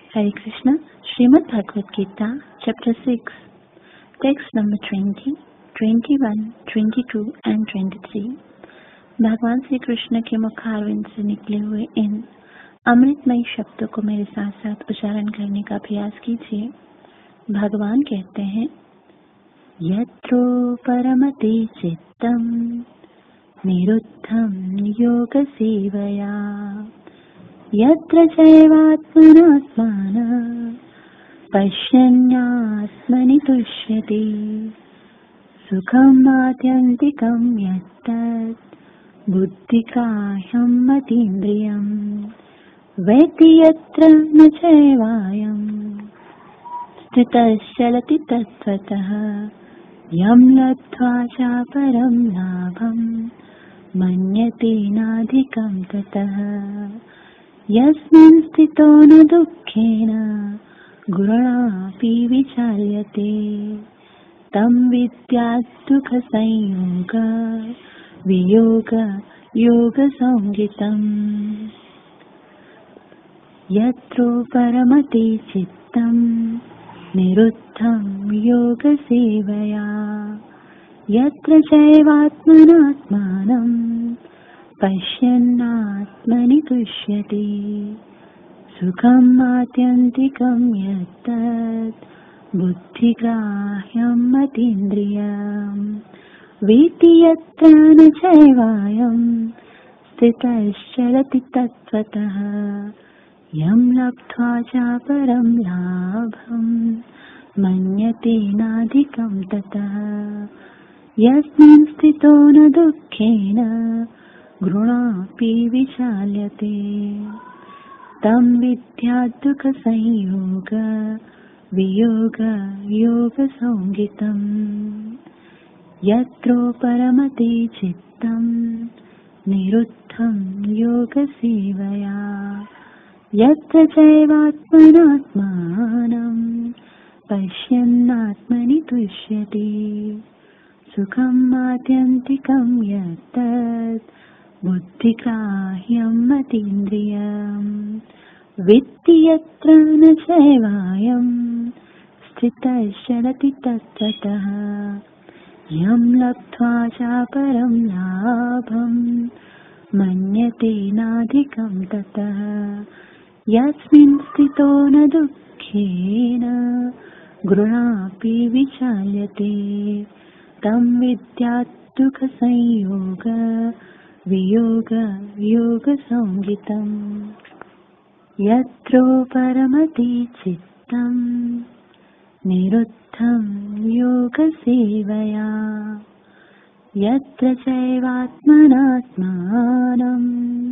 Hare Krishna, Srimad Bhagavad Gita, Chapter 6, Text number 20, 21, 22 and 23। भगवान श्री कृष्ण के मुखारविंद से निकले हुए इन अमृतमयी शब्दों को मेरे साथ साथ उच्चारण करने का प्रयास कीजिए। भगवान कहते हैं, यत्रो परमते चित्तम निरुद्धं योग सेवया यत्र चैवात्मनात्मानः पश्यन्नात्मनि तुष्यति सुखम् आत्यन्तिकं यत्तत् बुद्धिग्राह्यं मतीन्द्रियं वेत्ति यत्र न चैवायं स्थितश्चलति तत्त्वतः यं लब्ध्वा चापरं लाभं मन्यते नाधिकं ततः यस्मिन् स्थितो न दुःखेन गुरुणापि विचाल्यते तं विद्यात् सुखसंयोग वियोग योगसंज्ञितम्। यत्रो परमते चित्तं निरुद्धं योगसेवया यत्र चैवात्मनात्मानं पश्यन्नात्मनि तुष्यति सुखम् आत्यन्तिकं यत्तत् बुद्धिग्राह्यं मतीन्द्रियं वेत्ति यत्र न चैवायं स्थितश्चलति तत्त्वतः यं लब्ध्वा चापरं लाभं मन्यते नाधिकं ततः यस्मिन् स्थितो न दुःखेन गुरुणापि विचाल्यते तं विद्यात् दुःखसंयोग वियोग योगसंज्ञितम्। यत्रो परमते चित्तं निरुद्धं योगसेवया यत्र चैवात्मनात्मानं पश्यन्नात्मनि तुष्यति सुखम् आत्यन्तिकं यत्तत् बुद्धिग्राह्यं मतीन्द्रियं वेत्ति यत्र न चैवायं स्थितश्चलति तत्त्वतः यं लब्ध्वा चापरं लाभं मन्यते नाधिकं ततः यस्मिन् स्थितो न दुःखेन गुरुणापि विचाल्यते तं विद्यात् दुःखसंयोग वियोग योगसंज्ञितम्। यत्रो परमते चित्तं निरुद्धं योगसेवया यत्र चैवात्मनात्मानं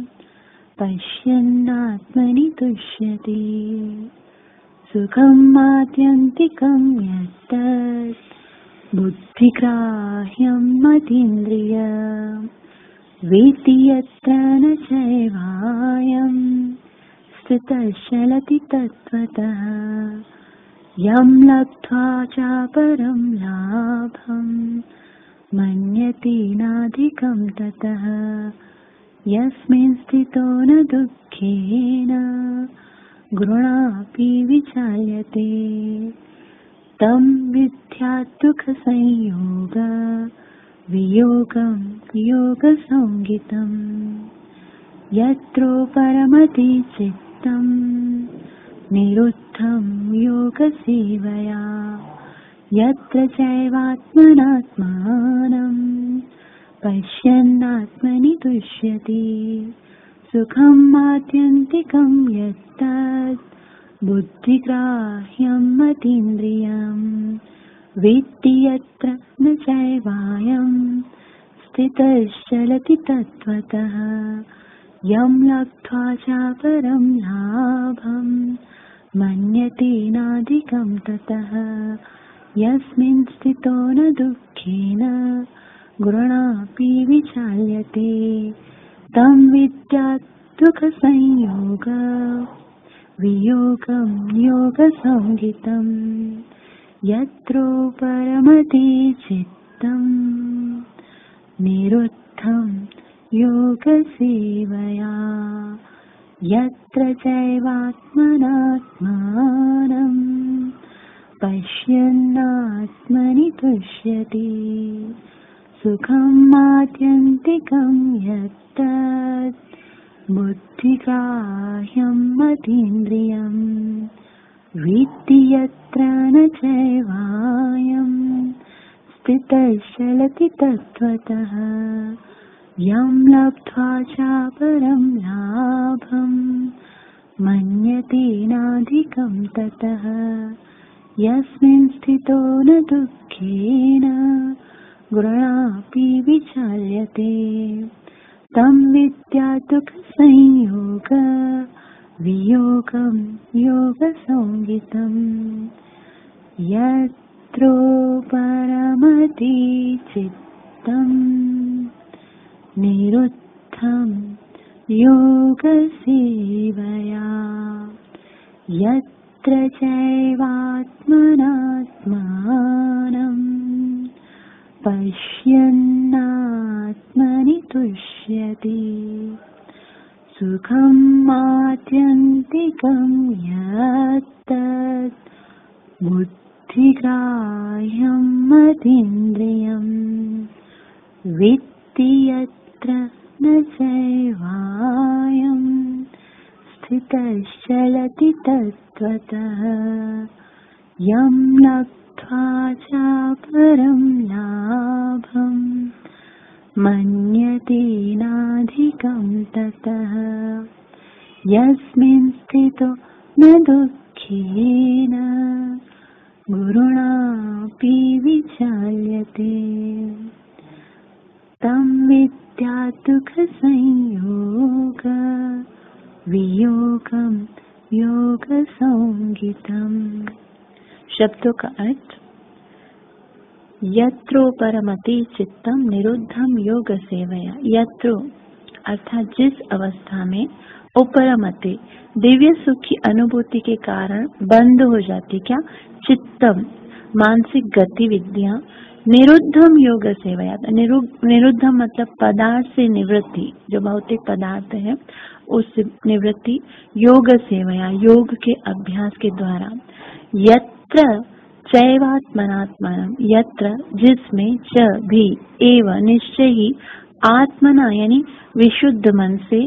पश्यन्नात्मनि तुष्यति सुखम् आत्यन्तिकं यत्तत् बुद्धिग्राह्यं मतीन्द्रियं वेत्ति यत्र न चैवायं स्थितश्चलति तत्त्वतः यं लब्ध्वा चापरं लाभं मन्यते नाधिकं ततः यस्मिन् स्थितो न दुःखेन गुरुणापि विचाल्यते तं विद्यात् दुःखसंयोग वियोगं योगसंज्ञितम्। यत्रो परमते चित्तं निरुद्धं योगसेवया यत्र चैवात्मनात्मानं पश्यन्नात्मनि तुष्यति सुखम् आत्यन्तिकं यत्तत् बुद्धिग्राह्यं मतीन्द्रियं वेत्ति यत्र न चैवायं स्थितश्चलति तत्त्वतः यं लब्ध्वा चापरं लाभं मन्यते नाधिकं ततः यस्मिन् स्थितो न दुःखेन गुरुणापि विचाल्यते तं विद्यात् दुःखसंयोग वियोगं योगसंज्ञितम्। यत्रो परमते चित्तं निरुद्धं योगसेवया यत्र चैवात्मनात्मानं पश्यन्नात्मनि तुष्यति सुखम् आत्यन्तिकं यत्तत् बुद्धिग्राह्यं मतीन्द्रियम् विद्धि यत्र न चैवायं स्थितश्चलति तत्त्वतः यं लब्ध्वा चापरं लाभं मन्यते नाधिकं ततः यस्मिन् स्थितो न दुःखेन गुणापि विचाल्यते तं विद्या दुःखसंयोग वियोगं योगसंज्ञितम् यत्रो परमति चित्तं निरुद्धं योगसेवया यत्र चैवात्मनात्मानं पश्यन्नात्मनि तुष्यति सुखम् आत्यन्तिकं यत्तत् बुद्धिग्राह्यं मतीन्द्रियम् विद्धि यत्र न चैवायं स्थितश्चलति तत्त्वतः यं लब्ध्वा चापरं लाभं मन्यते नाधिकं ततः यस्मिन् स्थितो न दुःखेन गुरुणापि विचाल्यते तं विद्या दुःखसंयोग वियोगं योगसंज्ञितम्। शब्दों का अर्थ यत्रो परमति चित्तम निरुद्धम योग सेवया। यत्रो अर्थात जिस अवस्था में उपरमति दिव्य सुख की अनुभूति के कारण बंद हो जाती क्या चित्तम मानसिक गतिविधियां निरुद्धम योग सेवया। निरुद्धम मतलब पदार्थ से निवृत्ति, जो भौतिक पदार्थ है उससे निवृत्ति, योग सेवया योग के अभ्यास के द्वारा। यत्र चैवात्मनात्मानं यत्र जिसमें च भी एव निश्चय ही आत्मना यानी विशुद्ध मन से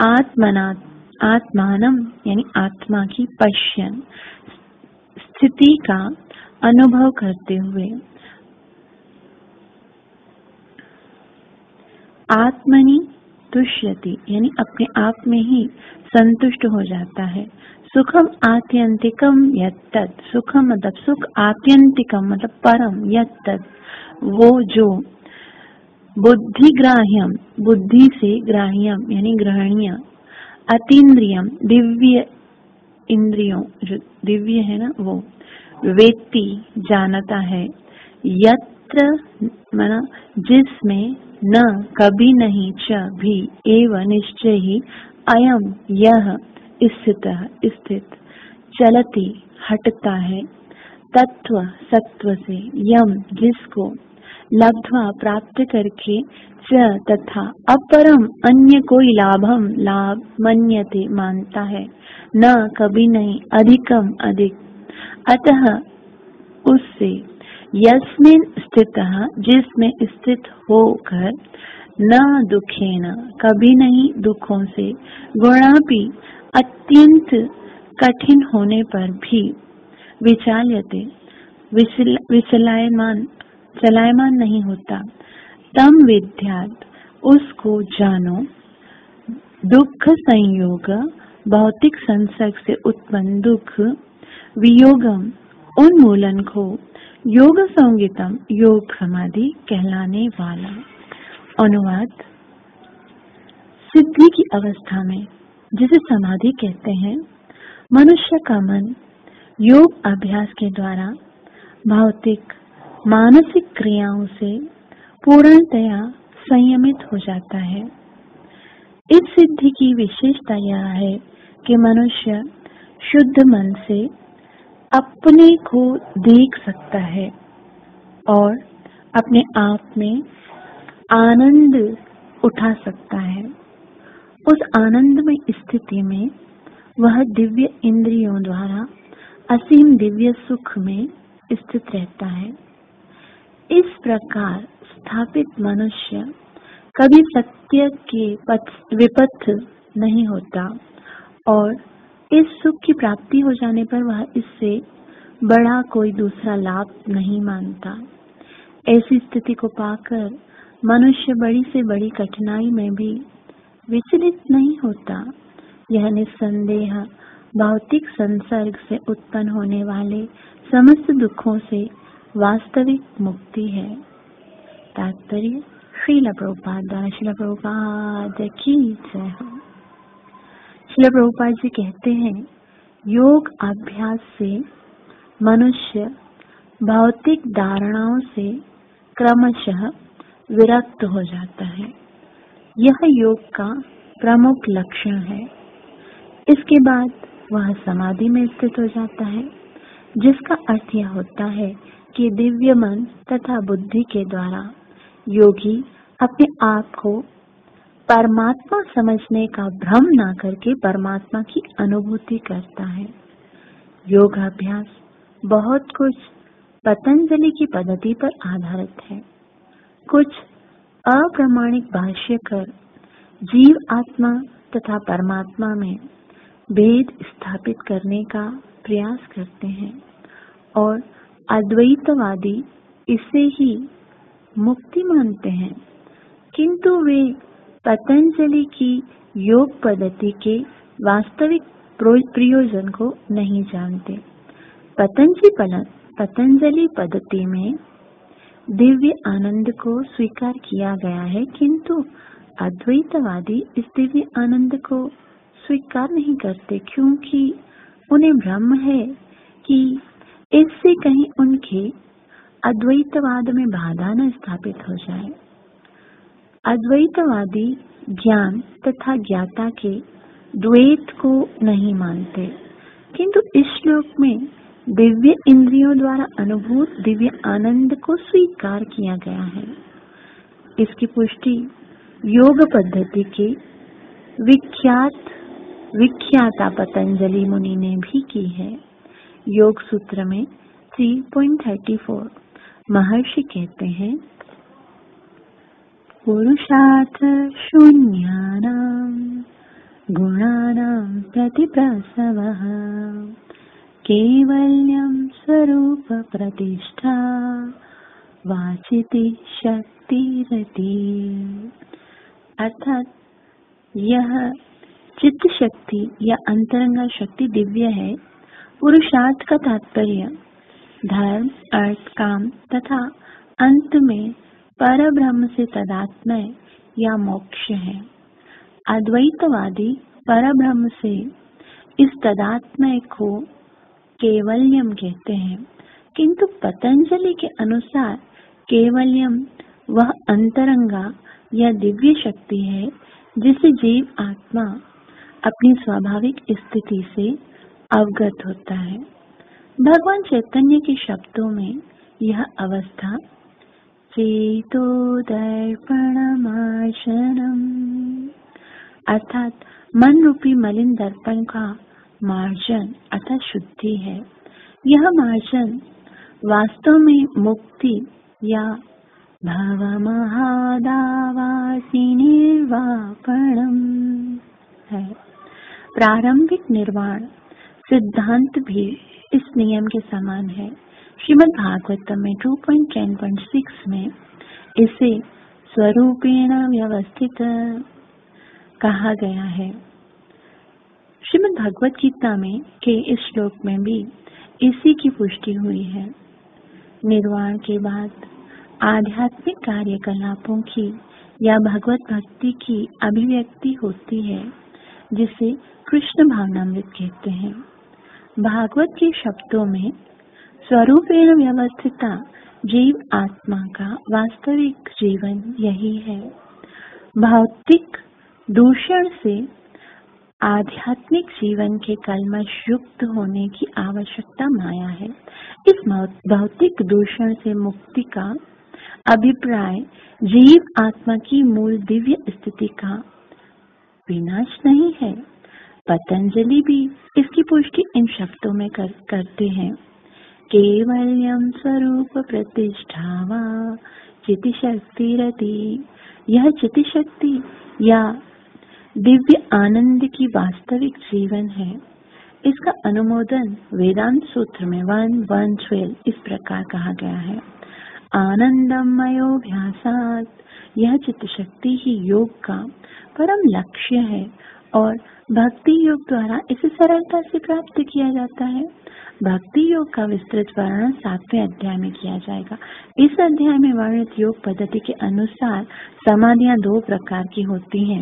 आत्मानं यानी आत्मा की पश्यन स्थिति का अनुभव करते हुए आत्मनि तुष्यति यानी अपने आप में ही संतुष्ट हो जाता है। सुखम आत्यंतिकम यत्तत् सुखम मतलब सुख, आत्यंतिकम मतलब परम, यत्तत् वो जो, बुद्धिग्राह्यम बुद्धि से ग्राह्यम यानी ग्रहणीय, अतीन्द्रियम दिव्य इंद्रियों जो दिव्य है ना वो, वेत्ति जानता है, यत्र मना जिसमें, न कभी नहीं, च भी, एव निश्चय ही, अयम यह, स्थित, चलती हटता है, तत्व सत्व से, यम जिसको, लब्ध्वा प्राप्त करके, च तथा, अपरम अन्य कोई लाभम लाभ, मन्यते मानता है, न कभी नहीं, अधिकम अधिक, अतः उससे, यस्मिन् स्थितः जिसमें स्थित होकर, न दुखेन कभी नहीं दुखों से, गुणापि अत्यंत कठिन होने पर भी, विचाल्यते चलायमान नहीं होता, तम विद्यात् उसको जानो, दुख संयोग भौतिक संसर्ग से उत्पन्न दुख, वियोगम उन्मूलन को, योग संगीतम योग समाधि कहलाने वाला। अनुवाद, सिद्धि की अवस्था में जिसे समाधि कहते हैं, मनुष्य का मन योग अभ्यास के द्वारा भौतिक मानसिक क्रियाओं से पूर्णतया संयमित हो जाता है। इस सिद्धि की विशेषता यह है कि मनुष्य शुद्ध मन से अपने को देख सकता है और अपने आप में आनंद उठा सकता है उस आनंदमय स्थिति में वह दिव्य इंद्रियों द्वारा असीम दिव्य सुख में स्थित रहता है। इस प्रकार स्थापित मनुष्य कभी सत्य के विपथ नहीं होता और इस सुख की प्राप्ति हो जाने पर वह इससे बड़ा कोई दूसरा लाभ नहीं मानता। ऐसी स्थिति को पाकर मनुष्य बड़ी से बड़ी कठिनाई में भी विचलित नहीं होता। यह निस्संदेह भौतिक संसर्ग से उत्पन्न होने वाले समस्त दुखों से वास्तविक मुक्ति है। तात्पर्य श्रील प्रभुपाद द्वारा श्रील प्रभुपाद की जय हो। श्रील प्रभुपाद जी कहते हैं, योग अभ्यास से मनुष्य भौतिक धारणाओं से क्रमशः विरक्त हो जाता है। यह योग का प्रमुख लक्षण है। इसके बाद वह समाधि में स्थित हो जाता है, जिसका अर्थ यह होता है कि दिव्य मन तथा बुद्धि के द्वारा योगी अपने आप को परमात्मा समझने का भ्रम ना करके परमात्मा की अनुभूति करता है। योगाभ्यास बहुत कुछ पतंजलि की पद्धति पर आधारित है। कुछ अप्रामाणिक भाष्यकर जीव आत्मा तथा परमात्मा में भेद स्थापित करने का प्रयास करते हैं और अद्वैतवादी इसे ही मुक्ति मानते हैं, किंतु वे पतंजलि की योग पद्धति के वास्तविक प्रयोजन को नहीं जानते। पतंजलि पद्धति में दिव्य आनंद को स्वीकार किया गया है, किंतु अद्वैतवादी इस दिव्य आनंद को स्वीकार नहीं करते, क्योंकि उन्हें भ्रम है कि इससे कहीं उनके अद्वैतवाद में बाधा न स्थापित हो जाए। अद्वैतवादी ज्ञान तथा ज्ञाता के द्वैत को नहीं मानते, किंतु इस श्लोक में दिव्य इंद्रियों द्वारा अनुभूत दिव्य आनंद को स्वीकार किया गया है। इसकी पुष्टि योग पद्धति के विख्याता पतंजलि मुनि ने भी की है। योग सूत्र में 3.34 महर्षि कहते हैं, पुरुषार्थ शून्यानां गुणानां प्रतिप्रसवः केवल्यं स्वरूप प्रतिष्ठा वाचिति शक्तिरति। अर्थात यह चित्त शक्ति या अंतरंगा शक्ति दिव्य है। पुरुषार्थ का तात्पर्य धर्म, अर्थ, काम तथा अंत में परब्रह्म से तदात्मय या मोक्ष है। अद्वैतवादी परब्रह्म से इस तदात्मय को केवल्यम कहते हैं, किंतु पतंजलि के अनुसार केवल्यम वह अंतरंगा या दिव्य शक्ति है जिसे जीव आत्मा अपनी स्वाभाविक स्थिति से अवगत होता है। भगवान चैतन्य के शब्दों में यह अवस्था चेतो दर्पणमार्जनम अर्थात मन रूपी मलिन दर्पण का मार्जन अर्थात शुद्धि है। यह मार्जन वास्तव में मुक्ति या भवमहादावासी निर्वापणम है। प्रारंभिक निर्वाण सिद्धांत भी इस नियम के समान है। श्रीमद् भागवतम में 2.10.6 में इसे स्वरूपेण व्यवस्थित कहा गया है। श्रीमद् भगवत गीता में के इस श्लोक में भी इसी की पुष्टि हुई है। निर्वाण के बाद आध्यात्मिक कार्यकलापों की या भगवत भक्ति की अभिव्यक्ति होती है, जिसे कृष्ण भावनामृत कहते हैं। भागवत के शब्दों में स्वरूपेण व्यवस्थिता जीव आत्मा का वास्तविक जीवन यही है। भौतिक दूषण से आध्यात्मिक जीवन के कलमश युक्त होने की आवश्यकता माया है। इस भौतिक दूषण से मुक्ति का अभिप्राय जीव आत्मा की मूल दिव्य स्थिति का विनाश नहीं है। पतंजलि भी इसकी पुष्टि इन शब्दों में करते हैं, केवल्यम स्वरूप प्रतिष्ठा वा चिति शक्ति रति। यह चिति शक्ति या दिव्य आनंद की वास्तविक जीवन है। इसका अनुमोदन वेदांत सूत्र में 1:12 इस प्रकार कहा गया है, आनंदमयोभ्यासात्। यह चित्त शक्ति ही योग का परम लक्ष्य है और भक्ति योग द्वारा इसे सरलता से प्राप्त किया जाता है। भक्ति योग का विस्तृत वर्णन 7वें अध्याय में किया जाएगा। इस अध्याय में वर्णित योग पद्धति के अनुसार समाधियां 2 प्रकार की होती हैं,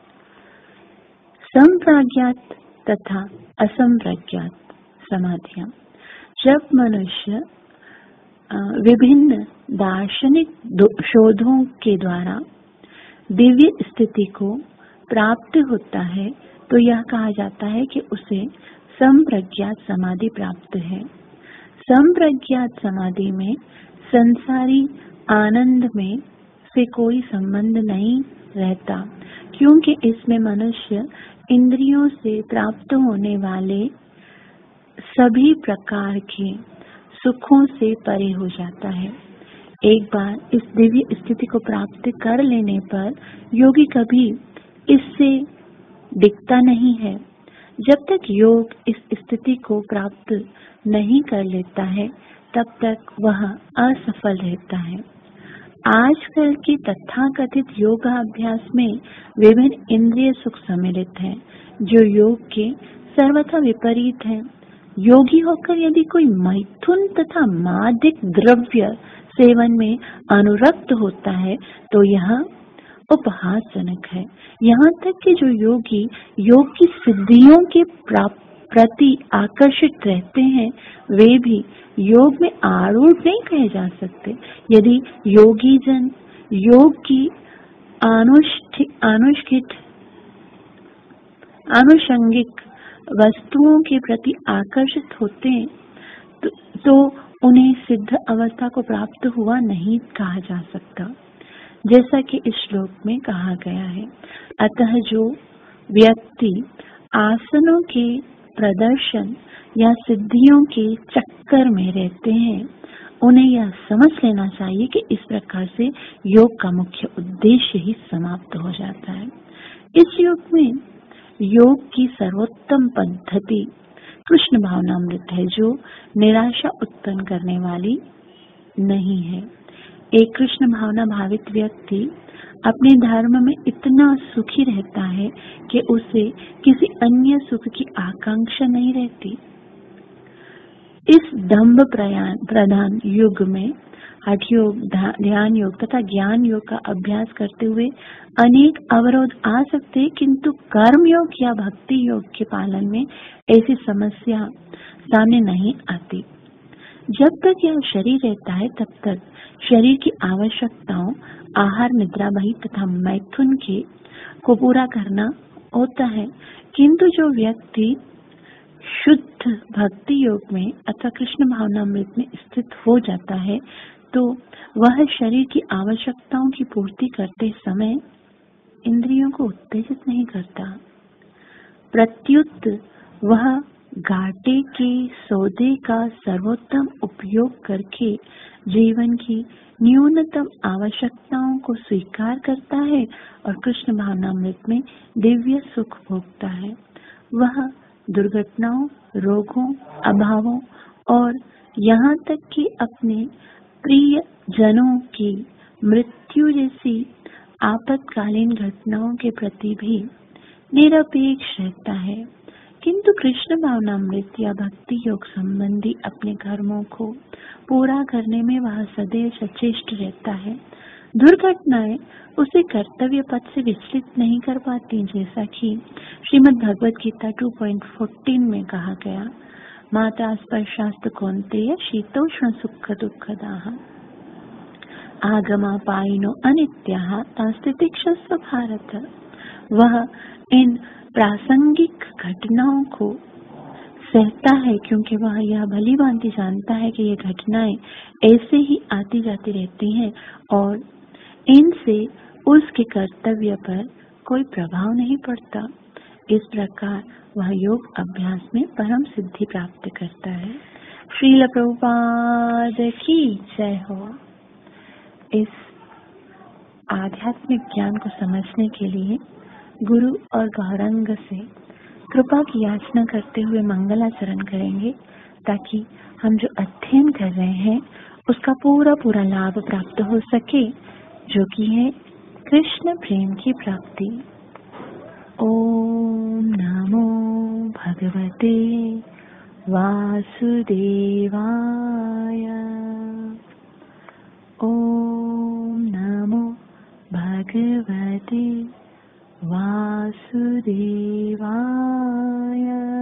संप्रज्ञात तथा असंप्रज्ञात समाधियां। जब मनुष्य विभिन्न दार्शनिक शोधों के द्वारा दिव्य स्थिति को प्राप्त होता है तो यह कहा जाता है कि उसे संप्रज्ञात समाधि प्राप्त है। संप्रज्ञात समाधि में संसारी आनंद में से कोई संबंध नहीं रहता, क्योंकि इसमें मनुष्य इंद्रियों से प्राप्त होने वाले सभी प्रकार के सुखों से परे हो जाता है। एक बार इस दिव्य स्थिति को प्राप्त कर लेने पर योगी कभी इससे दिखता नहीं है। जब तक योग इस स्थिति को प्राप्त नहीं कर लेता है तब तक वह असफल रहता है। आजकल के तथाकथित योगाभ्यास में विभिन्न इंद्रिय सुख सम्मिलित हैं, जो योग के सर्वथा विपरीत हैं। योगी होकर यदि कोई मैथुन तथा मादक द्रव्य सेवन में अनुरक्त होता है तो यह उपहासजनक है। यहाँ तक कि जो योगी योग की सिद्धियों के प्रति आकर्षित रहते हैं वे भी योग में आरूढ़ नहीं कहे जा सकते। यदि योगी जन योग की आनुषंगिक वस्तुओं के प्रति आकर्षित होते हैं तो उन्हें सिद्ध अवस्था को प्राप्त हुआ नहीं कहा जा सकता, जैसा कि इस श्लोक में कहा गया है। अतः जो व्यक्ति आसनों के प्रदर्शन या सिद्धियों के चक्कर में रहते हैं उन्हें यह समझ लेना चाहिए कि इस प्रकार से योग का मुख्य उद्देश्य ही समाप्त हो जाता है। इस योग में योग की सर्वोत्तम पद्धति कृष्ण भावनामृत है, जो निराशा उत्पन्न करने वाली नहीं है। एक कृष्ण भावना भावित व्यक्ति अपने धर्म में इतना सुखी रहता है कि उसे किसी अन्य सुख की आकांक्षा नहीं रहती। इस दंभ प्रधान युग में हठ योग, ध्यान योग तथा ज्ञान योग का अभ्यास करते हुए अनेक अवरोध आ सकते हैं, किंतु कर्म योग या भक्ति योग के पालन में ऐसी समस्या सामने नहीं आती। जब तक यह शरीर रहता है तब तक शरीर की आवश्यकताओं आहार, निद्रा, भय तथा मैथुन को पूरा करना होता है, किंतु जो व्यक्ति शुद्ध भक्ति योग में अथवा कृष्ण भावनामृत में स्थित हो जाता है तो वह शरीर की आवश्यकताओं की पूर्ति करते समय इंद्रियों को उत्तेजित नहीं करता। प्रत्युत वह घाटे के सौदे का सर्वोत्तम उपयोग करके जीवन की न्यूनतम आवश्यकताओं को स्वीकार करता है और कृष्ण भावनामृत में दिव्य सुख भोगता है। वह दुर्घटनाओं, रोगों, अभावों और यहाँ तक कि अपने प्रिय जनों की मृत्यु जैसी आपातकालीन घटनाओं के प्रति भी निरपेक्ष रहता है, किंतु कृष्ण भावनामृत या भक्ति योग संबंधी अपने कर्मों को पूरा करने में वह सदैव सचेष्ट रहता है। दुर्घटनाएं उसे कर्तव्य पथ से विचलित नहीं कर पाती, जैसा कि श्रीमद् भगवद गीता 2.14 में कहा गया, माता स्पर्शास्तु कौन्तेय शीतोष्ण सुख दुःखदाः आगमा पायिनो अनित्याः तास्तितिक्षस्व भारत। वह इन प्रासंगिक घटनाओं को सहता है क्योंकि वह यह भली भांति जानता है कि ये घटनाएं ऐसे ही आती जाती रहती हैं और इनसे उसके कर्तव्य पर कोई प्रभाव नहीं पड़ता। इस प्रकार वह योग अभ्यास में परम सिद्धि प्राप्त करता है। श्रील प्रभुपाद की जय हो। इस आध्यात्मिक ज्ञान को समझने के लिए गुरु और गौरांग से कृपा की याचना करते हुए मंगलाचरण करेंगे, ताकि हम जो अध्ययन कर रहे हैं उसका पूरा लाभ प्राप्त हो सके, जो कि है कृष्ण प्रेम की प्राप्ति। ओम नमो भगवते वासुदेवाय। ओम नमो भगवते वासुदेवाय।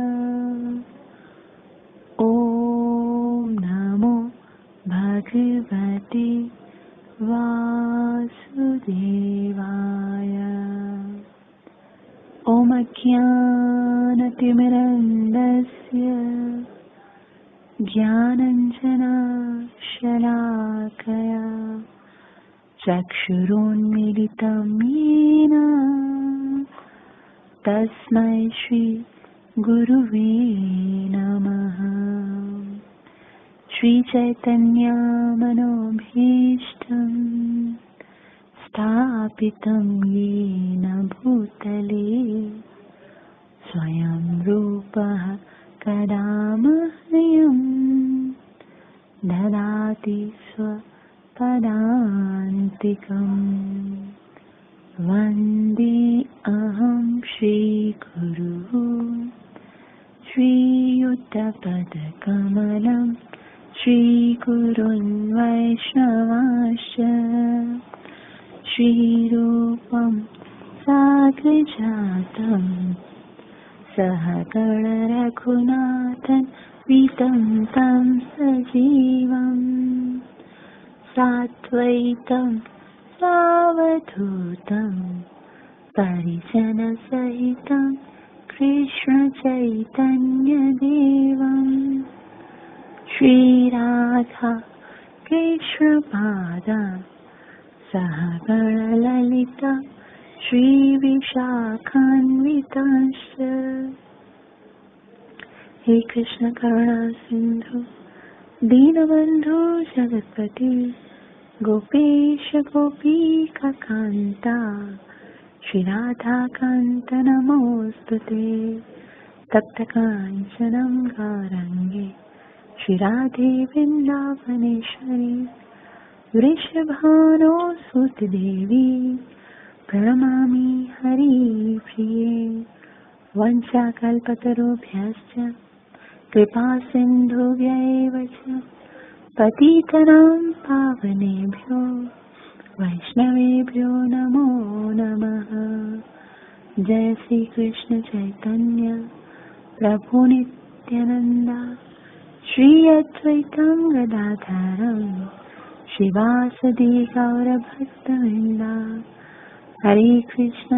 ओम नमो भगवते वासुदेवाय। ओम अज्ञानतिमिरन्धस्य ज्ञानाञ्जनशलाकया चक्षुरुन्मीलितं येन तस्मै श्री गुरुवे नमः। श्री चैतन्य मनोभीष्टं स्थापितं येन भूतले स्वयं रूपः कदा मह्यं ददाति स्वपदान्तिकम्। वन्दे अहं श्रीगुरुः श्रीयुतपदकमलं श्रीगुरुन् वैष्णवांश्च श्रीरूपं साग्रजातं सहगणरघुनाथं वितं तं सजीवं साद्वैतं सावधूतं परिजनसहितं कृष्णचैतन्यदेवं श्रीराधा कृष्णपादा सहगणललिता श्रीविशाखान्वितांश्च। हे कृष्ण करुणा सिंधु दीनबंधु जगत्पति गोपेश गोपीकान्ता श्रीराधाकान्त नमोस्तुते। तप्त काञ्चनं गौराङ्गे श्रीराधे वृन्दावनेश्वरी वृषभानुसुतदेवी प्रणमामि हरिप्रिये। वंशाकल्पतरुभ्यश्च कृपा सिन्धुभ्यैव च पतितनां पावनेभ्यो वैष्णवेभ्यो नमो नमः। जय श्री कृष्ण चैतन्य प्रभु नित्यानंद श्री अद्वैतं गदाधरं श्रीवासदि गौरभक्तवृन्द। हरे कृष्ण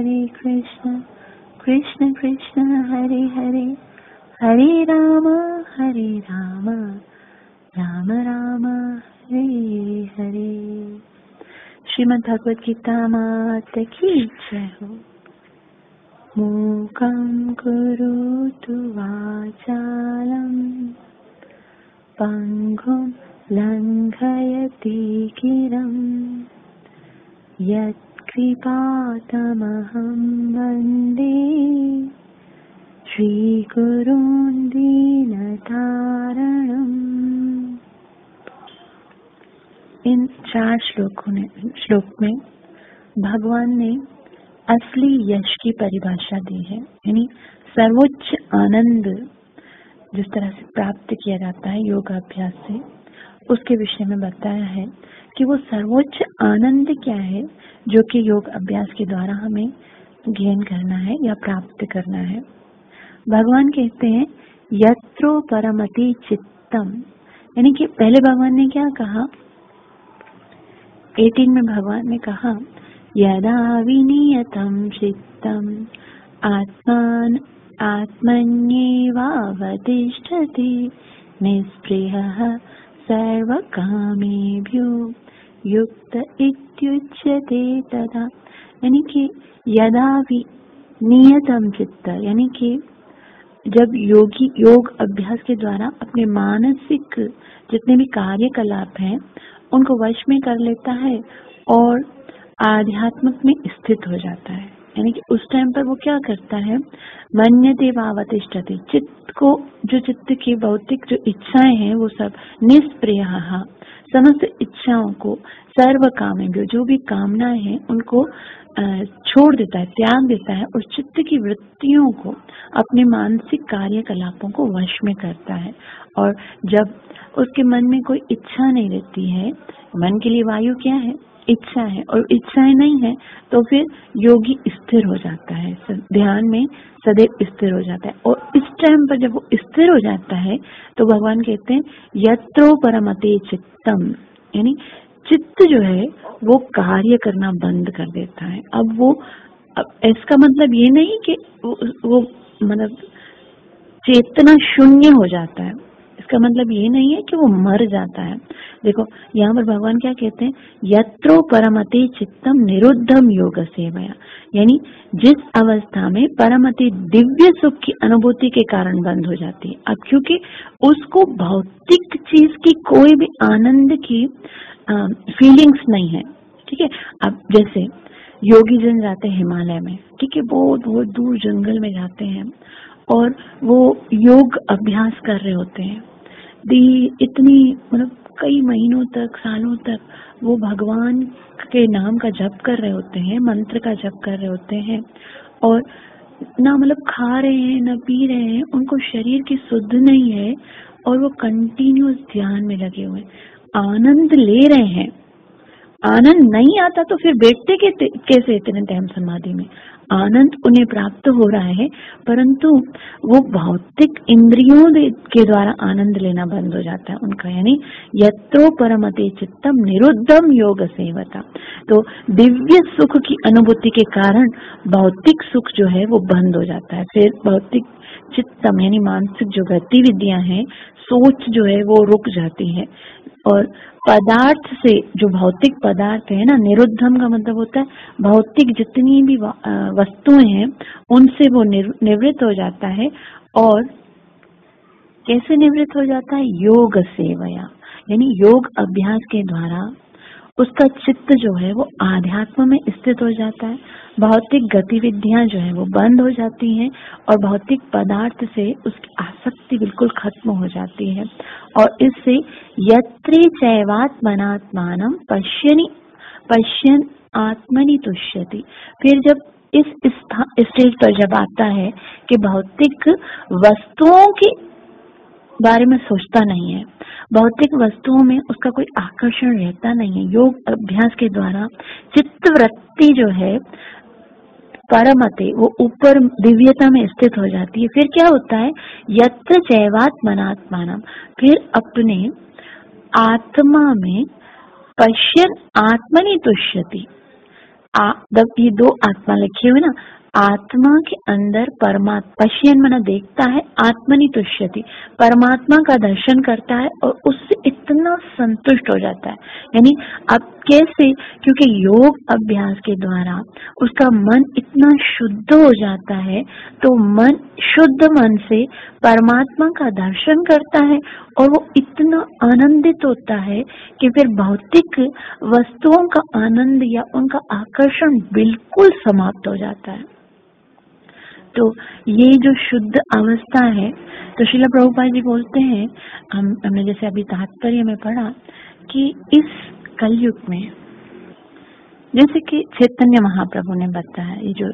कृष्ण कृष्ण हरे हरे, हरे राम राम राम हरे हरे। श्रीमद् भगवद गीता माता की जय हो। मूकं करोतु वाचालं पंगुं लंघयति गिरं यत्कृपातमहं वन्दे श्रीगुरुं दीनतारणम्। इन 4 श्लोक में भगवान ने असली यश की परिभाषा दी है, यानी सर्वोच्च आनंद जिस तरह से प्राप्त किया जाता है योगाभ्यास से, उसके विषय में बताया है कि वो सर्वोच्च आनंद क्या है जो कि योग अभ्यास के द्वारा हमें गेन करना है या प्राप्त करना है। भगवान कहते हैं यत्रो परमति चित्तम, यानी कि पहले भगवान ने क्या कहा, 18 में भगवान ने कहा यदा विनियतं चित्तम आत्मन्येवावतिष्ठति निःस्पृहः सर्वकामेभ्यो युक्त इत्युच्यते तदा। यानी कि यदा नियतम चित्त, यानी कि जब योग अभ्यास के द्वारा अपने मानसिक जितने भी कार्यकलाप हैं उनको वश में कर लेता है और आध्यात्मिक में स्थित हो जाता है। यानी कि उस टाइम पर वो क्या करता है, मन्यते वावतिष्ठति, चित्त को, जो चित्त की भौतिक जो इच्छाएं हैं वो सब निष्प्रियः, समस्त इच्छाओं को, सर्व कामेभ्यो, जो भी कामनाएं हैं उनको छोड़ देता है, त्याग देता है और चित्त की वृत्तियों को, अपने मानसिक कार्यकलापों को वश में करता है। और जब उसके मन में कोई इच्छा नहीं रहती है, मन के लिए वायु क्या है, इच्छा है, और इच्छाएं नहीं है तो फिर योगी स्थिर हो जाता है, ध्यान में सदैव स्थिर हो जाता है। और इस टाइम पर जब वो स्थिर हो जाता है तो भगवान कहते हैं यत्रो परमते चित्तम, यानी चित्त जो है वो कार्य करना बंद कर देता है। अब इसका मतलब ये नहीं कि वो मतलब चेतना शून्य हो जाता है, इसका मतलब ये नहीं है कि वो मर जाता है। देखो यहाँ पर भगवान क्या कहते हैं, यत्रो परमते चित्तम निरुद्धम योग सेवया, यानी जिस अवस्था में परमति दिव्य सुख की अनुभूति के कारण बंद हो जाती है। अब क्योंकि उसको भौतिक चीज की कोई भी आनंद की फीलिंग्स नहीं है, ठीक है। अब जैसे योगी जन जाते हैं हिमालय में, ठीक है, बहुत बहुत दूर जंगल में जाते हैं और वो योग अभ्यास कर रहे होते हैं, इतनी मतलब कई महीनों तक, सालों तक वो भगवान के नाम का जप कर रहे होते हैं, मंत्र का जप कर रहे होते हैं और ना मतलब खा रहे हैं ना पी रहे हैं, उनको शरीर की सुध नहीं है और वो कंटिन्यूअस ध्यान में लगे हुए आनंद ले रहे हैं। आनंद नहीं आता तो फिर बैठते कैसे इतने टाइम समाधि में? आनंद उन्हें प्राप्त हो रहा है, परंतु वो भौतिक इंद्रियों के द्वारा आनंद लेना बंद हो जाता है उनका। यानी यत्रो परमते चित्तम निरुद्धम योग सेवता, तो दिव्य सुख की अनुभूति के कारण भौतिक सुख जो है वो बंद हो जाता है। फिर भौतिक चित्तम यानी मानसिक जो गतिविधियां हैं, सोच जो है वो रुक जाती है और पदार्थ से, जो भौतिक पदार्थ है ना, निरुद्धम का मतलब होता है भौतिक जितनी भी वस्तुएं हैं उनसे वो निवृत्त हो जाता है। और कैसे निवृत्त हो जाता है? योग सेवया, यानी योग अभ्यास के द्वारा उसका चित्त जो है वो आध्यात्म में स्थित हो जाता है, भौतिक गतिविधियां जो है वो बंद हो जाती हैं और भौतिक पदार्थ से उसकी आसक्ति बिल्कुल खत्म हो जाती है। और इससे यत्रे चैवात्मनात्मानं पश्यन् आत्मनि तुष्यति, फिर जब इस स्टेज पर जब आता है कि भौतिक वस्तुओं के बारे में सोचता नहीं है, भौतिक वस्तुओं में उसका कोई आकर्षण रहता नहीं है, योग अभ्यास के द्वारा चित्त वृत्ति जो है परमते वो ऊपर दिव्यता में स्थित हो जाती है। फिर क्या होता है? यत्र चैवात्मनात्मानं, फिर अपने आत्मा में पश्यन् आत्मनि तुष्यति, ये दो आत्मा लिखे हुए ना, आत्मा के अंदर परमात्मा, पश्यन् माना देखता है, आत्मनि तुष्यति परमात्मा का दर्शन करता है और उससे इतना संतुष्ट हो जाता है। यानी अब कैसे? क्योंकि योग अभ्यास के द्वारा उसका मन इतना शुद्ध हो जाता है, तो मन शुद्ध मन से परमात्मा का दर्शन करता है और वो इतना आनंदित होता है कि फिर भौतिक वस्तुओं का आनंद या उनका आकर्षण बिल्कुल समाप्त हो जाता है। तो ये जो शुद्ध अवस्था है, तो श्रील प्रभुपाद जी बोलते हैं, हमने जैसे अभी तात्पर्य में पढ़ा कि इस कलयुग में, जैसे कि चैतन्य महाप्रभु ने बताया, ये जो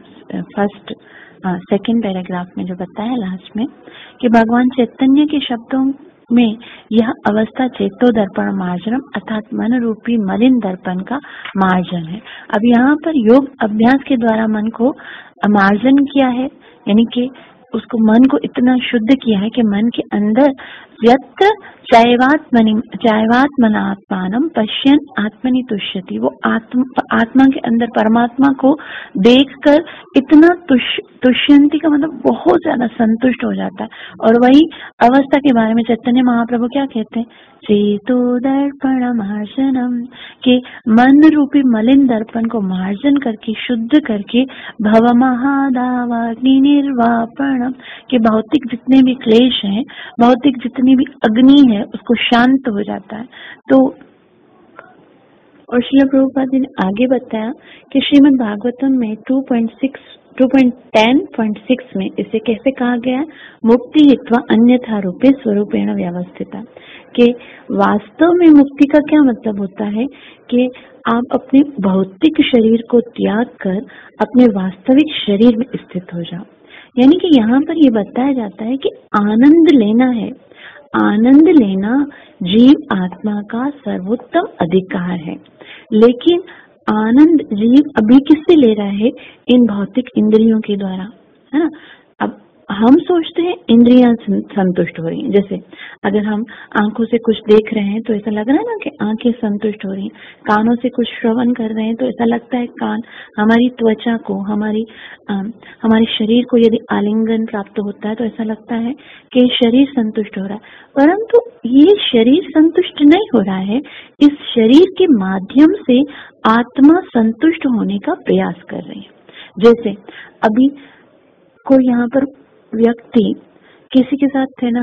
सेकंड पैराग्राफ में जो बताया लास्ट में, कि भगवान चैतन्य के शब्दों में यह अवस्था चेतो दर्पण मार्जनम अर्थात मन रूपी मलिन दर्पण का मार्जन है। अब यहाँ पर योग अभ्यास के द्वारा मन को मार्जन किया है, यानी कि उसको मन को इतना शुद्ध किया है कि मन के अंदर यत्र चैवात्मनात्मानं पश्यन् आत्मनि तुष्यति। वो आत्मा के अंदर परमात्मा को देखकर इतना तुष्यंती का मतलब बहुत ज्यादा संतुष्ट हो जाता है। और वही अवस्था के बारे में चैतन्य महाप्रभु क्या कहते हैं? चेतो दर्पण मार्जनम, के मन रूपी मलिन दर्पण को मार्जन करके शुद्ध करके भव महादावाग्नि निर्वापणम, के भौतिक जितने भी क्लेश हैं, भौतिक जितनी भी अग्नि है उसको शांत हो जाता है। तो और श्रील प्रभुपाद जी ने आगे बताया कि श्रीमद् भागवतम में 2.10.6 में इसे कैसे कहा गया है? मुक्ति हित्वा अन्यथा रूपे स्वरूपेण व्यवस्थिता, कि वास्तव में मुक्ति का क्या मतलब होता है कि आप अपने भौतिक शरीर को त्याग कर अपने वास्तविक शरीर में स्थित हो जाओ। यानी कि यहाँ पर ये बताया जाता है कि आनंद लेना है। आनंद लेना जीव आत्मा का सर्वोत्तम अधिकार है, लेकिन आनंद जीव अभी किससे ले रहा है? इन भौतिक इंद्रियों के द्वारा, है ना। अब हम सोचते हैं इंद्रियां संतुष्ट हो रही हैं। जैसे अगर हम आंखों से कुछ देख रहे हैं तो ऐसा लग रहा है ना कि आंखें संतुष्ट हो रही हैं, कानों से कुछ श्रवण कर रहे हैं तो ऐसा लगता है कान, हमारी त्वचा को, हमारे शरीर को यदि आलिंगन प्राप्त होता है तो ऐसा लगता है कि शरीर संतुष्ट हो रहा है। परंतु ये शरीर संतुष्ट नहीं हो रहा है, इस शरीर के माध्यम से आत्मा संतुष्ट होने का प्रयास कर रही है। जैसे अभी कोई यहाँ पर व्यक्ति किसी के साथ है ना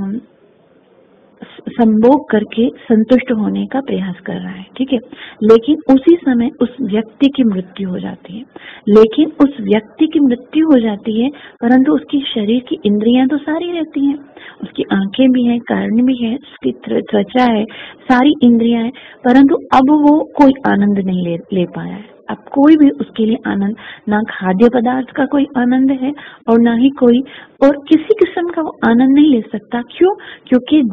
संभोग करके संतुष्ट होने का प्रयास कर रहा है, ठीक है, लेकिन उसी समय उस व्यक्ति की मृत्यु हो जाती है। लेकिन उस व्यक्ति की मृत्यु हो जाती है परंतु उसकी शरीर की इंद्रियां तो सारी रहती हैं, उसकी आंखें भी हैं, कर्ण भी है, उसकी त्वचा है, सारी इंद्रियां हैं, परंतु अब वो कोई आनंद नहीं ले पाया है। अब कोई भी उसके लिए आनंद, ना खाद्य पदार्थ का कोई आनंद है और ना ही कोई और किसी किस्म का वो आनंद नहीं ले सकता। क्यों? क्योंकि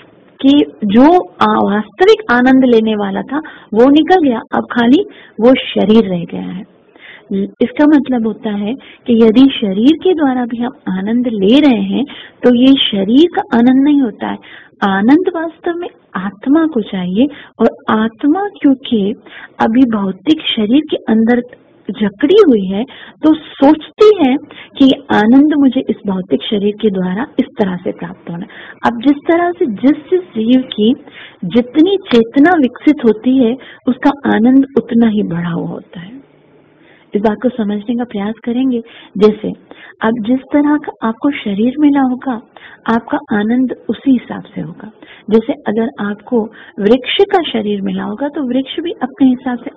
जो वास्तविक आनंद लेने वाला था वो निकल गया, अब खाली वो शरीर रह गया है। इसका मतलब होता है कि यदि शरीर के द्वारा भी हम आनंद ले रहे हैं तो ये शरीर का आनंद नहीं होता है। आनंद वास्तव में आत्मा को चाहिए, और आत्मा क्योंकि अभी भौतिक शरीर के अंदर जकड़ी हुई है तो सोचती है कि आनंद मुझे इस भौतिक शरीर के द्वारा इस तरह से प्राप्त होना है। अब जिस तरह से जिस जीव की जितनी चेतना विकसित होती है उसका आनंद उतना ही बढ़ा हुआ होता है। इस बात को समझने का प्रयास करेंगे। जैसे अब जिस तरह का आपको शरीर मिला होगा आपका आनंद उसी हिसाब से होगा। जैसे अगर आपको वृक्ष का शरीर मिला होगा तो वृक्ष भी अपने हिसाब से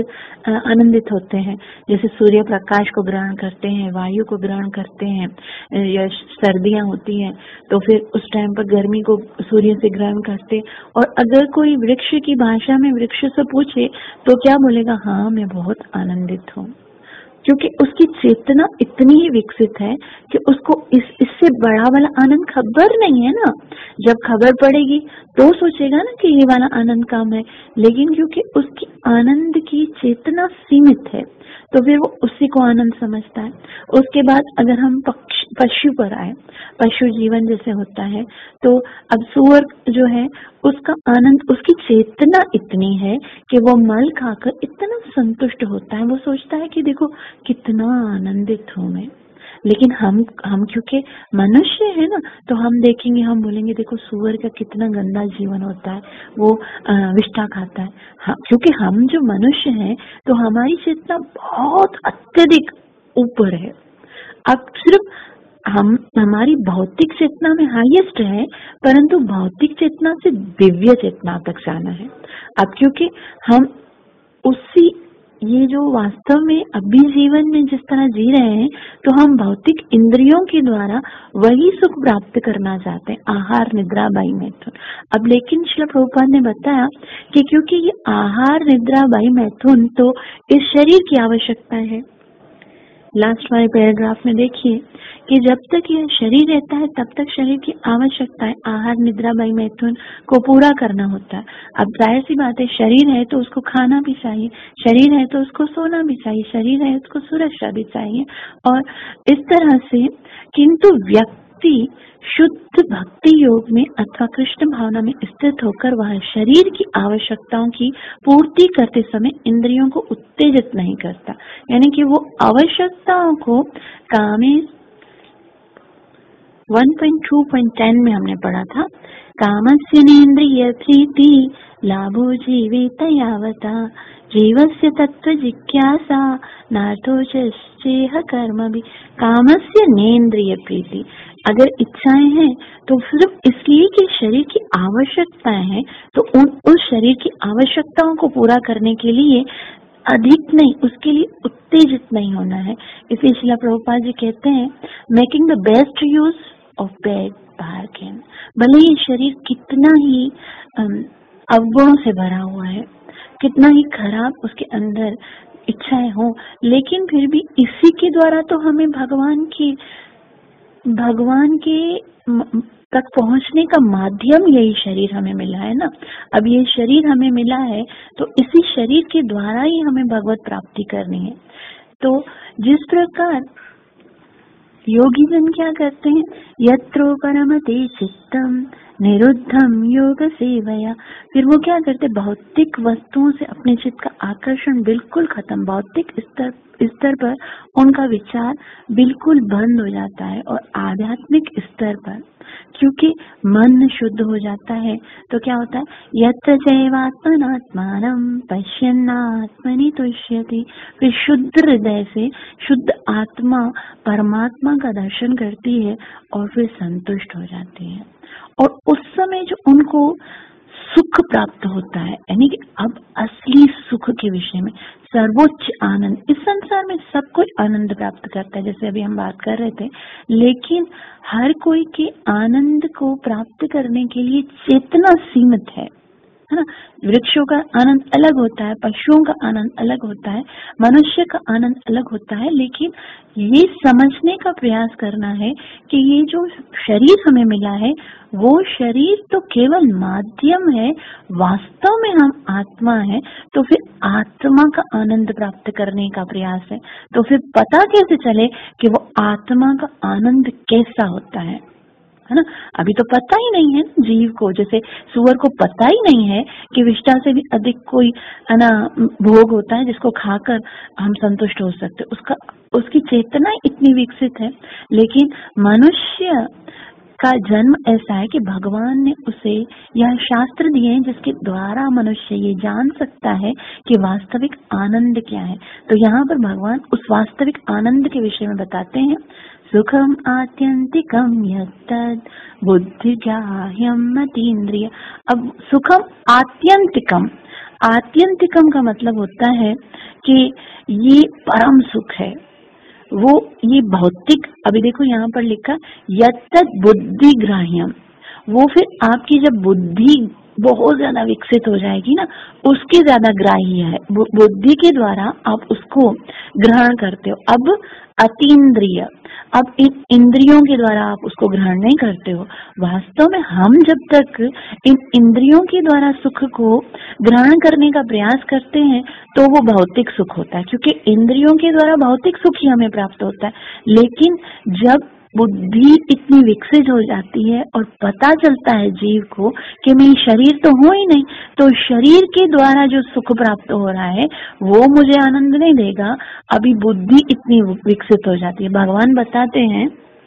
आनंदित होते हैं। जैसे सूर्य प्रकाश को ग्रहण करते हैं, वायु को ग्रहण करते हैं, या सर्दियां होती हैं तो फिर उस टाइम पर गर्मी को सूर्य से ग्रहण करते। और अगर कोई वृक्ष की भाषा में वृक्ष से पूछे तो क्या बोलेगा? हाँ, मैं बहुत आनंदित हूँ, क्योंकि उसकी चेतना इतनी ही विकसित है कि उसको इससे बड़ा वाला आनंद खबर नहीं है ना। जब खबर पड़ेगी तो सोचेगा ना कि ये वाला आनंद कम है, लेकिन क्योंकि उसकी आनंद की चेतना सीमित है तो फिर वो उसी को आनंद समझता है। उसके बाद अगर हम पशु पर आए, पशु जीवन जैसे होता है तो अब सूअर जो है उसका आनंद, उसकी चेतना इतनी है कि वो मल खाकर इतना संतुष्ट होता है, वो सोचता है कि देखो कितना आनंदित हूँ मैं। लेकिन हम क्योंकि मनुष्य है ना तो हम देखेंगे, हम बोलेंगे देखो सूअर का कितना गंदा जीवन होता है, वो विष्ठा खाता है। हाँ, क्योंकि हम जो मनुष्य हैं तो हमारी चेतना बहुत अत्यधिक ऊपर है। अब सिर्फ हमारी भौतिक चेतना में हाईएस्ट है, परंतु भौतिक चेतना से दिव्य चेतना तक जाना है। अब क्योंकि हम उसी ये जो वास्तव में अभी जीवन में जिस तरह जी रहे हैं तो हम भौतिक इंद्रियों के द्वारा वही सुख प्राप्त करना चाहते हैं, आहार निद्रा बाई मैथुन। अब लेकिन श्रील प्रभुपाद ने बताया कि क्योंकि ये आहार निद्रा बाई मैथुन तो इस शरीर की आवश्यकता है। लास्ट वाले पैराग्राफ में देखिए कि जब तक यह शरीर रहता है तब तक शरीर की आवश्यकता है आहार निद्रा बाई मैथुन को पूरा करना होता है। अब जाहिर सी बात है, शरीर है तो उसको खाना भी चाहिए, शरीर है तो उसको सोना भी चाहिए, शरीर है उसको सुरक्षा भी चाहिए और इस तरह से। किंतु व्यक्ति शुद्ध भक्ति योग में अथवा कृष्ण भावना में स्थित होकर वह शरीर की आवश्यकताओं की पूर्ति करते समय इंद्रियों को उत्तेजित नहीं करता, यानी कि वो आवश्यकताओं को कामे 1.2.10 में हमने पढ़ा था, कामस्य नेन्द्रिय प्रीति लाभो जीवित यावता जीवस्य तत्व जिज्ञासा नार्थो चेह कर्म भी। कामस्य नेन्द्रिय प्रीति, अगर इच्छाएं हैं तो सिर्फ इसलिए कि शरीर की आवश्यकताएं हैं, तो उस शरीर की आवश्यकताओं को पूरा करने के लिए अधिक नहीं, उसके लिए उत्तेजित नहीं होना है। इसलिए श्रील प्रभुपाद जी कहते हैं, making the best use of bad bargain. भले ये शरीर कितना ही अवगुणों से भरा हुआ है, कितना ही खराब उसके अंदर इच्छाएं हो, लेकिन फिर भी इसी के द्वारा तो हमें भगवान के तक पहुंचने का माध्यम यही शरीर हमें मिला है ना। अब ये शरीर हमें मिला है तो इसी शरीर के द्वारा ही हमें भगवत प्राप्ति करनी है। तो जिस प्रकार योगी जन क्या करते हैं, यत्रो परमते चित्तम निरुद्धम योग सेवया, फिर वो क्या करते, भौतिक वस्तुओं से अपने चित्त का आकर्षण बिल्कुल खत्म, भौतिक स्तर पर उनका विचार बिल्कुल बंद हो जाता है, और आध्यात्मिक स्तर पर क्योंकि मन शुद्ध हो जाता है तो क्या होता है, यत्र जैवात्मनात्मानं पश्यन्नात्मनि तुष्यति, फिर शुद्ध हृदय से शुद्ध आत्मा परमात्मा का दर्शन करती है और फिर संतुष्ट हो जाती है। और उस समय जो उनको सुख प्राप्त होता है, यानी कि अब असली सुख के विषय में सर्वोच्च आनंद, इस संसार में सब कोई आनंद प्राप्त करता है जैसे अभी हम बात कर रहे थे, लेकिन हर कोई के आनंद को प्राप्त करने के लिए चेतना सीमित है ना। वृक्षों का आनंद अलग होता है, पशुओं का आनंद अलग होता है, मनुष्य का आनंद अलग होता है, लेकिन ये समझने का प्रयास करना है कि ये जो शरीर हमें मिला है वो शरीर तो केवल माध्यम है, वास्तव में हम आत्मा है। तो फिर आत्मा का आनंद प्राप्त करने का प्रयास है। तो फिर पता कैसे चले कि वो आत्मा का आनंद कैसा होता है ना। अभी तो पता ही नहीं है जीव को, जैसे सुअर को पता ही नहीं है कि विष्ठा से भी अधिक कोई है ना भोग होता है जिसको खाकर हम संतुष्ट हो सकते, उसकी चेतना इतनी विकसित है। लेकिन मनुष्य का जन्म ऐसा है कि भगवान ने उसे यह शास्त्र दिए हैं जिसके द्वारा मनुष्य ये जान सकता है कि वास्तविक आनंद क्या है। तो यहाँ पर भगवान उस वास्तविक आनंद के विषय में बताते हैं, सुखम आत्यंतिकम यत्तद् बुद्धिग्राह्यम मतीन्द्रिय। अब सुखम आत्यंतिकम, आत्यंतिकम का मतलब होता है कि ये परम सुख है, वो ये भौतिक, अभी देखो यहाँ पर लिखा यत्तद् बुद्धिग्राह्यम, वो फिर आपकी जब बुद्धि बहुत ज्यादा विकसित हो जाएगी ना, उसके ज्यादा ग्राह्य है, बुद्धि के द्वारा आप उसको ग्रहण करते हो। अब अतीन्द्रिय, अब इन इंद्रियों के द्वारा आप उसको ग्रहण नहीं करते हो। वास्तव में हम जब तक इन इंद्रियों के द्वारा सुख को ग्रहण करने का प्रयास करते हैं तो वो भौतिक सुख होता है, क्योंकि इंद्रियों के द्वारा भौतिक सुख ही हमें प्राप्त होता है। लेकिन जब बुद्धि इतनी विकसित हो जाती है और पता चलता है जीव को कि मैं शरीर तो हूं ही नहीं, तो शरीर के द्वारा जो सुख प्राप्त हो रहा है वो मुझे आनंद नहीं देगा, अभी बुद्धि इतनी विकसित हो जाती है। भगवान बताते हैं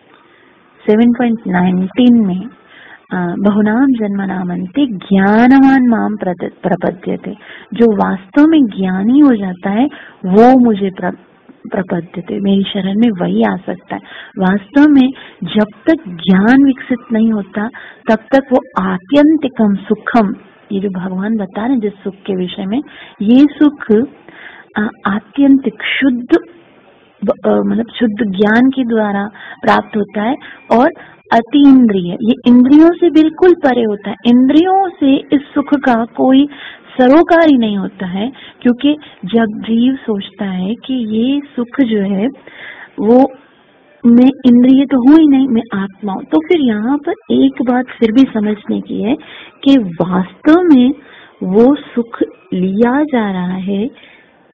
7.19 में, बहुनाम जन्मनामन्ते ज्ञानवान माम प्रपद्यते, जो वास्तव में ज्ञानी हो जाता है वो मुझे प्रपद्यते, मेरी शरण में वही आ सकता है। वास्तव में जब तक ज्ञान विकसित नहीं होता तब तक वो आत्यंतिकम सुखम, ये जो भगवान बता रहे हैं जिस सुख के विषय में, ये सुख आत्यंतिक शुद्ध मतलब शुद्ध ज्ञान के द्वारा प्राप्त होता है। और अतीन्द्रिय, ये इंद्रियों से बिल्कुल परे होता है। इंद्रियों से इस सुख का कोई सरोकार ही नहीं होता है, क्योंकि जब जीव सोचता है कि ये सुख जो है वो मैं इंद्रिय तो हूं ही नहीं, मैं आत्मा हूं, तो फिर यहाँ पर एक बात फिर भी समझने की है कि वास्तव में वो सुख लिया जा रहा है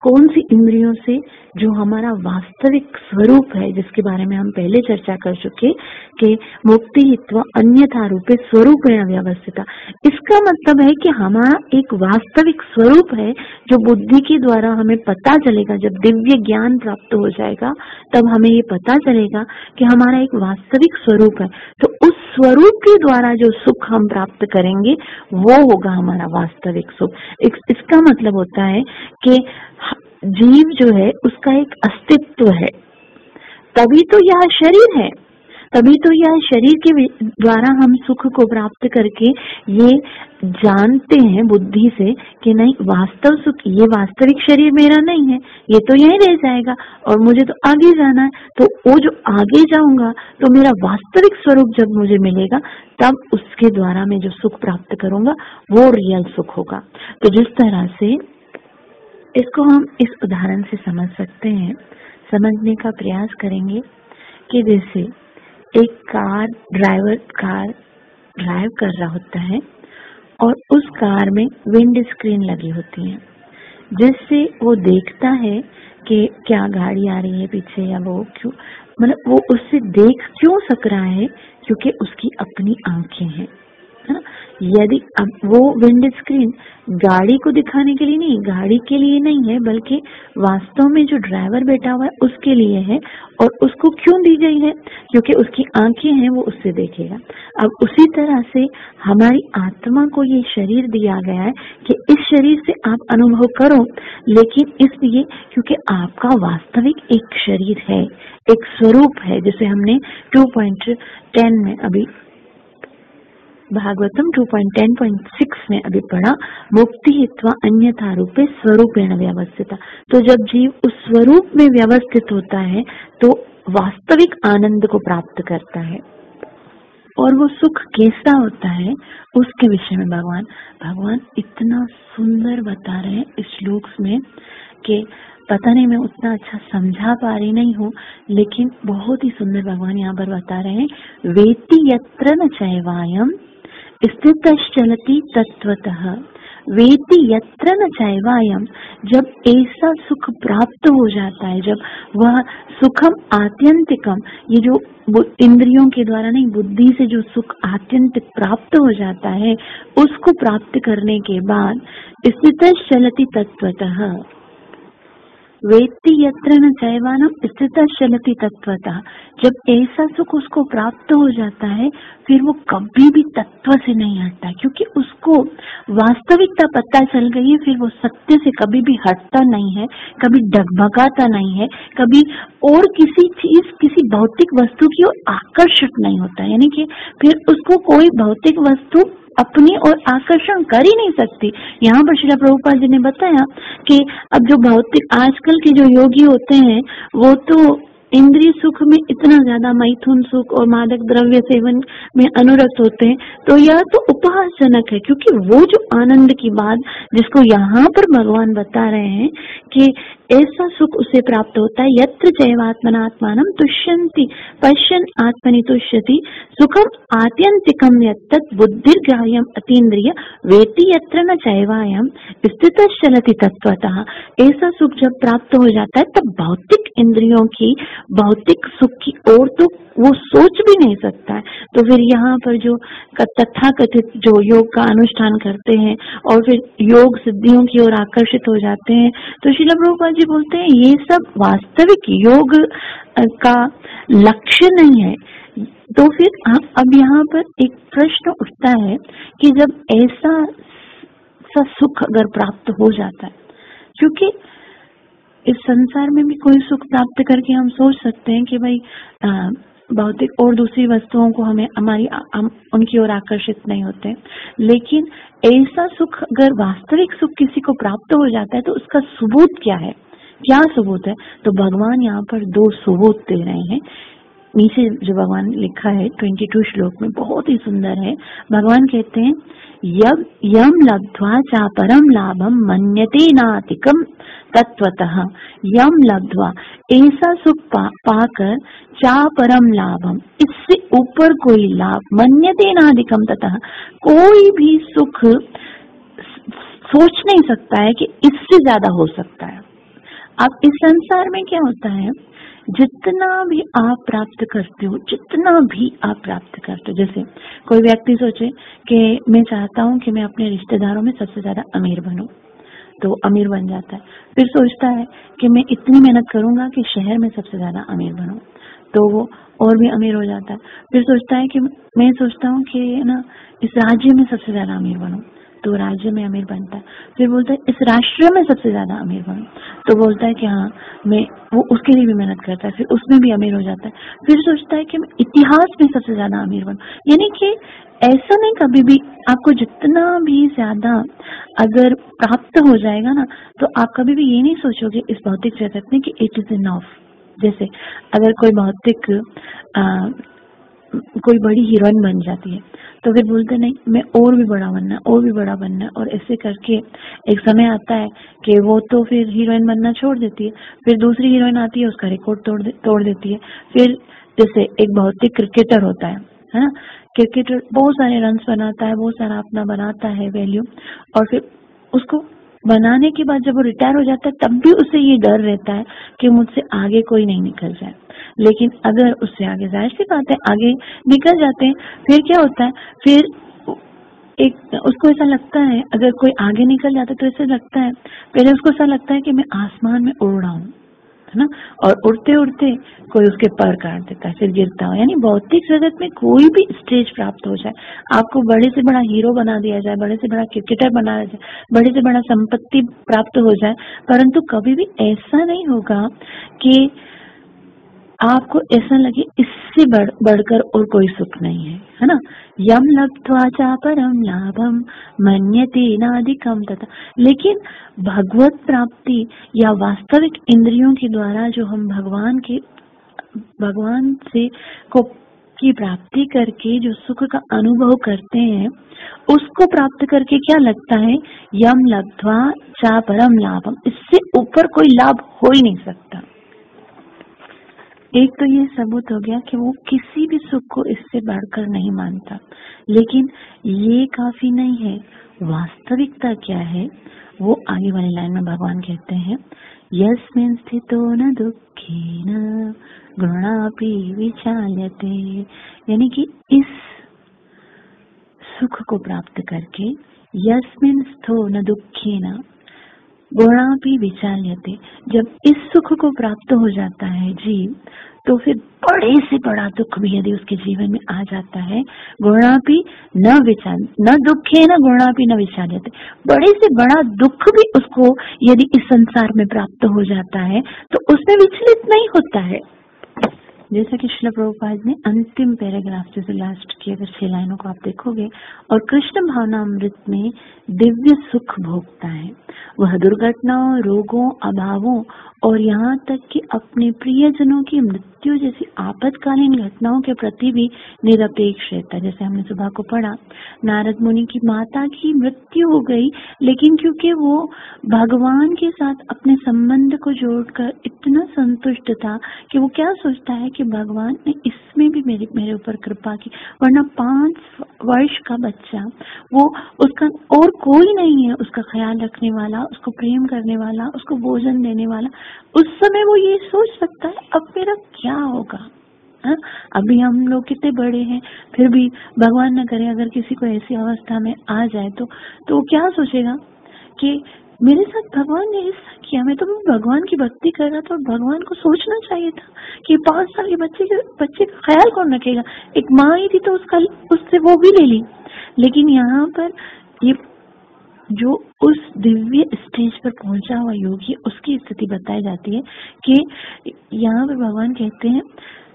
कौन सी इंद्रियों से, जो हमारा वास्तविक स्वरूप है, जिसके बारे में हम पहले चर्चा कर चुके कि मुक्तिहित्वा अन्यथा रूपे स्वरूपेण व्यवस्थिता। इसका मतलब है कि हमारा एक वास्तविक स्वरूप है जो बुद्धि के द्वारा हमें पता चलेगा। जब दिव्य ज्ञान प्राप्त हो जाएगा तब हमें ये पता चलेगा कि हमारा एक वास्तविक स्वरूप है। तो उस स्वरूप के द्वारा जो सुख हम प्राप्त करेंगे वो होगा हमारा वास्तविक सुख। इसका मतलब होता है कि जीव जो है उसका एक अस्तित्व है, तभी तो यह शरीर है, तभी तो यह शरीर के द्वारा हम सुख को प्राप्त करके ये जानते हैं बुद्धि से कि नहीं, वास्तव सुख, ये वास्तविक शरीर मेरा नहीं है, ये तो यहीं रह जाएगा और मुझे तो आगे जाना है। तो वो जो आगे जाऊंगा तो मेरा वास्तविक स्वरूप जब मुझे मिलेगा तब उसके द्वारा मैं जो सुख प्राप्त करूंगा वो रियल सुख होगा। तो जिस तरह से इसको हम इस उदाहरण से समझ सकते हैं, समझने का प्रयास करेंगे कि जैसे एक ड्राइवर कार ड्राइव कर रहा होता है और उस कार में विंड स्क्रीन लगी होती है, जिससे वो देखता है कि क्या गाड़ी आ रही है पीछे, या वो क्यों, मतलब वो उससे देख क्यों सक रहा है, क्योंकि उसकी अपनी आंखें हैं। यदि अब वो विंड स्क्रीन गाड़ी को दिखाने के लिए नहीं, गाड़ी के लिए नहीं है, बल्कि वास्तव में जो ड्राइवर बैठा हुआ है उसके लिए है। और उसको क्यों दी गई है, क्योंकि उसकी आंखें हैं, वो उससे देखेगा। अब उसी तरह से हमारी आत्मा को ये शरीर दिया गया है कि इस शरीर से आप अनुभव करो, लेकिन इसलिए क्योंकि आपका वास्तविक एक शरीर है, एक स्वरूप है, जैसे हमने 2.10 में अभी भागवतम 2.10.6 में अभी पढ़ा, मुक्तिहित्वा अन्यथा रूपे स्वरूपेण व्यवस्थिता। तो जब जीव उस स्वरूप में व्यवस्थित होता है तो वास्तविक आनंद को प्राप्त करता है। और वो सुख कैसा होता है उसके विषय में भगवान इतना सुंदर बता रहे हैं इस श्लोक में कि पता नहीं मैं उतना अच्छा समझा पा रही नहीं हूँ, लेकिन बहुत ही सुंदर भगवान यहाँ पर बता रहे हैं। वेति यत्र न चैवायम स्थितश्चलति तत्वतः, वेति यत्र न चैवायम, जब ऐसा सुख प्राप्त हो जाता है, जब वह सुखम आत्यंतिकम, ये जो इंद्रियों के द्वारा नहीं, बुद्धि से जो सुख आत्यंतिक प्राप्त हो जाता है, उसको प्राप्त करने के बाद स्थितश्चलति तत्वतः, वेत्ति यत्र न चैवानम स्थितश्चलति तत्वतः, जब ऐसा सुख उसको प्राप्त हो जाता है फिर वो कभी भी तत्व से नहीं हटता, क्योंकि उसको वास्तविकता पता चल गई है। फिर वो सत्य से कभी भी हटता नहीं है, कभी डगमगाता नहीं है, कभी और किसी चीज, किसी भौतिक वस्तु की ओर आकर्षित नहीं होता। यानी कि फिर उसको कोई भौतिक वस्तु अपनी ओर आकर्षण कर ही नहीं सकती। यहाँ पर श्रील प्रभुपाद जी ने बताया कि अब जो भौतिक आजकल के जो योगी होते हैं वो तो इंद्रिय सुख में इतना ज्यादा मैथुन सुख और मादक द्रव्य सेवन में अनुरक्त होते हैं, तो यह तो उपहासजनक है, क्योंकि वो जो आनंद की बात जिसको यहाँ पर भगवान बता रहे हैं कि ऐसा सुख उसे प्राप्त होता है, यत्र चैवात्मनात्मानं तुष्यन्ति पश्यन् आत्मनि तुष्यति सुखम आत्यंतिकम यत्तत् बुद्धिर्ग्राह्यम अतीन्द्रिय वेति यत्र न चैवायम स्थितश्चलति तत्वतः। ऐसा सुख जब प्राप्त हो जाता है तब भौतिक इंद्रियों की, भौतिक सुख की ओर तो वो सोच भी नहीं सकता है। तो फिर यहाँ पर जो तथाकथित जो योग का अनुष्ठान करते हैं और फिर योग सिद्धियों की ओर आकर्षित हो जाते हैं, तो श्रील प्रभुपाद जी बोलते हैं ये सब वास्तविक योग का लक्ष्य नहीं है। तो फिर अब यहाँ पर एक प्रश्न उठता है कि जब ऐसा सुख अगर प्राप्त हो जाता है, क्योंकि इस संसार में भी कोई सुख प्राप्त करके हम सोच सकते हैं कि भाई भौतिक और दूसरी वस्तुओं को हम उनकी ओर आकर्षित नहीं होते, लेकिन ऐसा सुख अगर वास्तविक सुख किसी को प्राप्त हो जाता है तो उसका सबूत क्या है, क्या सबूत है? तो भगवान यहाँ पर दो सबूत दे रहे हैं। नीचे जो भगवान लिखा है 22 श्लोक में बहुत ही सुंदर है। भगवान कहते हैं यम लब्ध्वा चा परम लाभम मन्यते नातिकम तत्वतः, यम लब्ध्वा ऐसा सुख पाकर चा परम लाभम, इससे ऊपर कोई लाभ, मन्यते नाधिकम ततः, कोई भी सुख सोच नहीं सकता है कि इससे ज्यादा हो सकता है। अब इस संसार में क्या होता है, जितना भी आप प्राप्त करते हो, जितना भी आप प्राप्त करते हो, जैसे कोई व्यक्ति सोचे कि मैं चाहता हूँ कि मैं अपने रिश्तेदारों में सबसे ज्यादा अमीर बनूं, तो अमीर बन जाता है। फिर सोचता है कि मैं इतनी मेहनत करूंगा कि शहर में सबसे ज्यादा अमीर बनूं, तो वो और भी अमीर हो जाता है। फिर सोचता है कि मैं सोचता हूँ कि ना इस राज्य में सबसे ज्यादा अमीर बनूं, तो राज्य में अमीर बनता है। फिर बोलता है इस राष्ट्र में सबसे ज्यादा अमीर बनूं, तो बोलता है कि हाँ मैं, वो उसके लिए भी मेहनत करता है, फिर उसमें भी अमीर हो जाता है। फिर सोचता है कि मैं इतिहास में सबसे ज्यादा अमीर बनूं। यानी कि ऐसा नहीं, कभी भी आपको जितना भी ज्यादा अगर प्राप्त हो जाएगा ना, तो आप कभी भी ये नहीं सोचोगे इस भौतिक जगत में कि इट इज इनफ। जैसे अगर कोई भौतिक कोई बड़ी हीरोइन बन जाती है, तो फिर बोलते नहीं मैं और भी बड़ा बनना है, और भी बड़ा बनना है, और ऐसे करके एक समय आता है कि वो तो फिर हीरोइन बनना छोड़ देती है, फिर दूसरी हीरोइन आती है, उसका रिकॉर्ड तोड़ देती है। फिर जैसे एक भौतिक क्रिकेटर होता है ना, क्रिकेटर बहुत सारे रन्स बनाता है, बहुत सारा अपना बनाता है वैल्यू, और फिर उसको बनाने के बाद जब वो रिटायर हो जाता है, तब भी उसे ये डर रहता है कि मुझसे आगे कोई नहीं निकल जाए। लेकिन अगर उससे आगे, जाहिर सी बात है, आगे निकल जाते हैं, फिर क्या होता है, फिर एक उसको ऐसा लगता है, अगर कोई आगे निकल जाता है तो ऐसा लगता है, पहले उसको ऐसा लगता है कि मैं आसमान में उड़ रहा हूँ, है ना, और उड़ते उड़ते कोई उसके पर काट देता है, फिर गिरता हो। यानी भौतिक जगत में कोई भी स्टेज प्राप्त हो जाए, आपको बड़े से बड़ा हीरो बना दिया जाए, बड़े से बड़ा क्रिकेटर बना दिया जाए, बड़े से बड़ा संपत्ति प्राप्त हो जाए, परंतु कभी भी ऐसा नहीं होगा कि आपको ऐसा लगे इससे बढ़कर और कोई सुख नहीं है ना। यम लब्ध्वा च परम लाभम मन्यते नाधिकम तथा। लेकिन भगवत प्राप्ति या वास्तविक इंद्रियों के द्वारा जो हम भगवान से को की प्राप्ति करके जो सुख का अनुभव करते हैं, उसको प्राप्त करके क्या लगता है, यम लब्ध्वा च परम लाभम, इससे ऊपर कोई लाभ हो ही नहीं सकता। एक तो ये सबूत हो गया कि वो किसी भी सुख को इससे बढ़कर नहीं मानता। लेकिन ये काफी नहीं है, वास्तविकता क्या है वो आगे वाली लाइन में भगवान कहते हैं, यस्मिन् स्थितो न दुःखेन गुणापि विचाल्यते। यानी कि इस सुख को प्राप्त करके, यस्मिन् स्थो न दुःखेन गुणापि विचाल्यते, जब इस सुख को प्राप्त हो जाता है जीव, तो फिर बड़े से बड़ा दुख भी यदि उसके जीवन में आ जाता है, गुणापि न दुखे न गुणापि न विचाल्यते, बड़े से बड़ा दुख भी उसको यदि इस संसार में प्राप्त हो जाता है तो उसमें विचलित नहीं होता है। जैसा कि श्रील प्रभुपाद ने अंतिम पैराग्राफ, जैसे लास्ट की अगर 6 लाइनों को आप देखोगे, और कृष्ण भावनामृत में दिव्य सुख भोगता है, वह दुर्घटनाओं, रोगों, अभावों और यहाँ तक कि अपने प्रियजनों की मृत्यु जैसी आपातकालीन घटनाओं के प्रति भी निरपेक्ष रहता है। जैसे हमने सुबह को पढ़ा, नारद मुनि की माता की मृत्यु हो गई, लेकिन क्योंकि वो भगवान के साथ अपने संबंध को जोड़कर इतना संतुष्ट था कि वो क्या सोचता है कि भगवान ने इसमें भी मेरे ऊपर कृपा की, वरना 5 वर्ष का बच्चा, वो उसका और कोई नहीं है उसका ख्याल रखने वाला, उसको प्रेम करने वाला, उसको भोजन देने वाला। उस समय वो ये सोच सकता है अब मेरा क्या होगा। अभी हम लोग कितने बड़े हैं, फिर भी भगवान न करे अगर किसी को ऐसी अवस्था में आ जाए तो वो क्या सोचेगा कि मेरे साथ भगवान ने ऐसा किया, मैं तो भगवान की भक्ति कर रहा था, और भगवान को सोचना चाहिए था कि 5 साल के बच्चे का ख्याल कौन रखेगा। एक माँ ही थी तो उससे वो भी ले ली। लेकिन यहाँ पर ये जो उस दिव्य स्टेज पर पहुंचा हुआ योगी, उसकी स्थिति बताई जाती है कि यहाँ पर भगवान कहते हैं,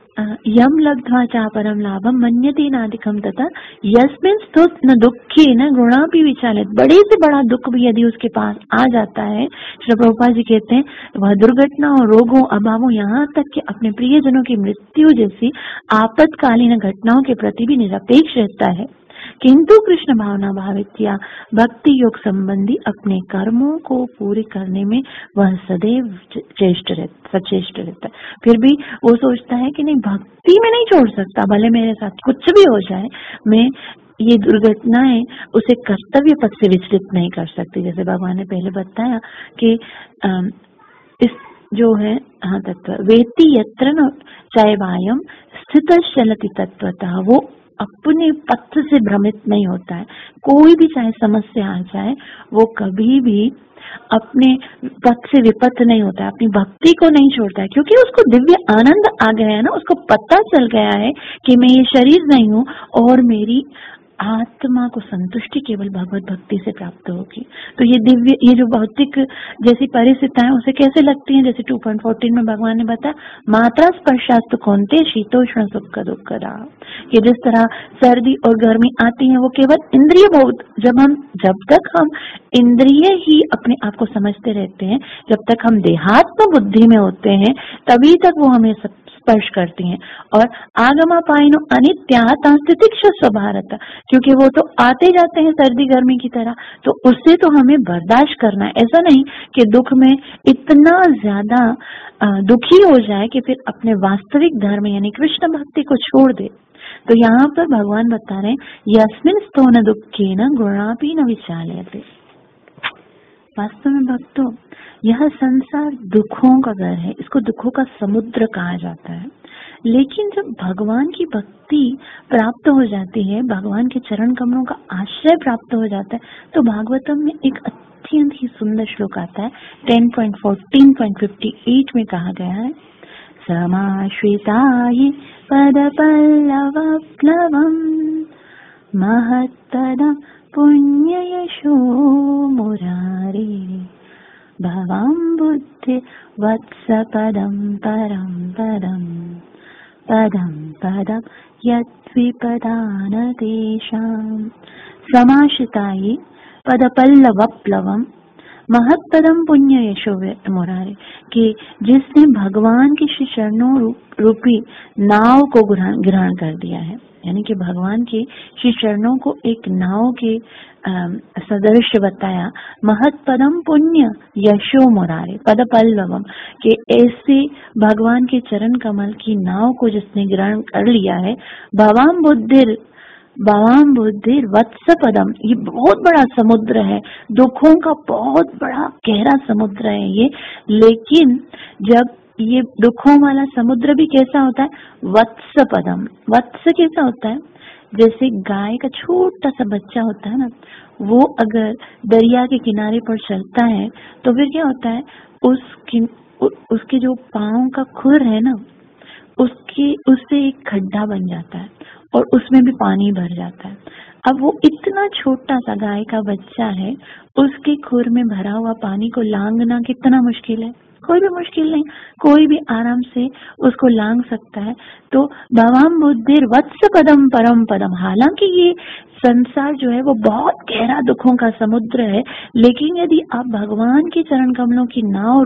यम लब्ध्वा च परम लाभम मन्यते नाधिकम तथा यस्मिन् स्थो न दुःखे न गुणापि विचाल्यते। बड़े से बड़ा दुख भी यदि उसके पास आ जाता है, श्री प्रभुपाद जी कहते हैं, वह दुर्घटनाओं, रोगों, अभावों, यहाँ तक कि अपने प्रियजनों की मृत्यु जैसी आपातकालीन घटनाओं के प्रति भी निरपेक्ष रहता है। किंतु कृष्ण भावना भावित या भक्ति योग संबंधी अपने कर्मों को पूरे करने में वह सदैव सचेष्ट रहता है। फिर भी वो सोचता है कि नहीं, भक्ति में नहीं छोड़ सकता, भले मेरे साथ कुछ भी हो जाए, मैं ये दुर्घटनाएं उसे कर्तव्य पथ से विचलित नहीं कर सकती। जैसे भगवान ने पहले बताया कि इस जो है तत्व वेत्ति यत्र न चैवायम स्थित चलति तत्वतः, वो अपने पथ से भ्रमित नहीं होता है। कोई भी चाहे समस्या आ जाए वो कभी भी अपने पथ से विपथ नहीं होता है, अपनी भक्ति को नहीं छोड़ता है, क्योंकि उसको दिव्य आनंद आ गया है ना, उसको पता चल गया है कि मैं ये शरीर नहीं हूँ और मेरी आत्मा को संतुष्टि केवल भगवत भक्ति से प्राप्त होगी। तो ये दिव्य, ये जो भौतिक जैसी परिस्थितियां उसे कैसे लगती हैं, जैसे 2.14 में भगवान ने बताया मात्रा स्पर्शास्तु कौन्तेय शीतोष्ण सुख दुख राह, कि जिस तरह सर्दी और गर्मी आती है वो केवल इंद्रिय बहुत, जब तक हम इंद्रिय ही अपने आप को समझते रहते हैं, जब तक हम देहात्म बुद्धि में होते हैं तभी तक वो हमें स्पर्श करती हैं। और आगमा पाइनो अनित्या तितिक्षस्व भारत, क्योंकि वो तो आते जाते हैं सर्दी गर्मी की तरह, तो उससे तो हमें बर्दाश्त करना है। ऐसा नहीं कि दुख में इतना ज्यादा दुखी हो जाए कि फिर अपने वास्तविक धर्म यानी कृष्ण भक्ति को छोड़ दे। तो यहाँ पर भगवान बता रहे हैं यस्मिन् स्तोन दुःखेन गुणापि न विचाल्यते। वास्तव में भक्तों, यह संसार दुखों का घर है, इसको दुखों का समुद्र कहा जाता है। लेकिन जब भगवान की भक्ति प्राप्त हो जाती है, भगवान के चरण कमलों का आश्रय प्राप्त हो जाता है, तो भागवतम में एक अत्यंत ही सुंदर श्लोक आता है 10.14.58 में कहा गया है समाश्रिताहि पदपल्लवप्लवम् महत्पदं पुण्ययशो मुरारे भवं बुद्धि वत्स पदं परं पदं पदं पदं यद्विपदान तेषां। समाश्रिताये पदपल्लवप्लवम् महत्पदम पुण्य यशो मुरारे, कि जिसने भगवान के श्री चरणों रूपी नाव को ग्रहण कर दिया है, यानी कि भगवान के श्री चरणों को एक नाव के सदृश बताया। महत्पदम पुण्य यशो मुरारे पद पल्लवम, कि ऐसे भगवान के चरण कमल की नाव को जिसने ग्रहण कर लिया है। भवाम बुद्धि वत्स पदम, ये बहुत बड़ा समुद्र है, दुखों का बहुत बड़ा गहरा समुद्र है ये। लेकिन जब ये दुखों वाला समुद्र भी कैसा होता है, वत्स पदम, वत्स कैसा होता है, जैसे गाय का छोटा सा बच्चा होता है ना, वो अगर दरिया के किनारे पर चलता है तो फिर क्या होता है, उसके जो पाँव का खुर है ना, उससे एक खड्डा बन जाता है और उसमें भी पानी भर जाता है। अब वो इतना छोटा सा गाय का बच्चा है, उसके खुर में भरा हुआ पानी को लांघना कितना मुश्किल है, कोई भी मुश्किल नहीं, कोई भी आराम से उसको लांघ सकता है। तो भवाम बुद्धिर वत्स पदम परम पदम, हालांकि ये संसार जो है वो बहुत गहरा दुखों का समुद्र है, लेकिन यदि आप भगवान के चरण कमलों की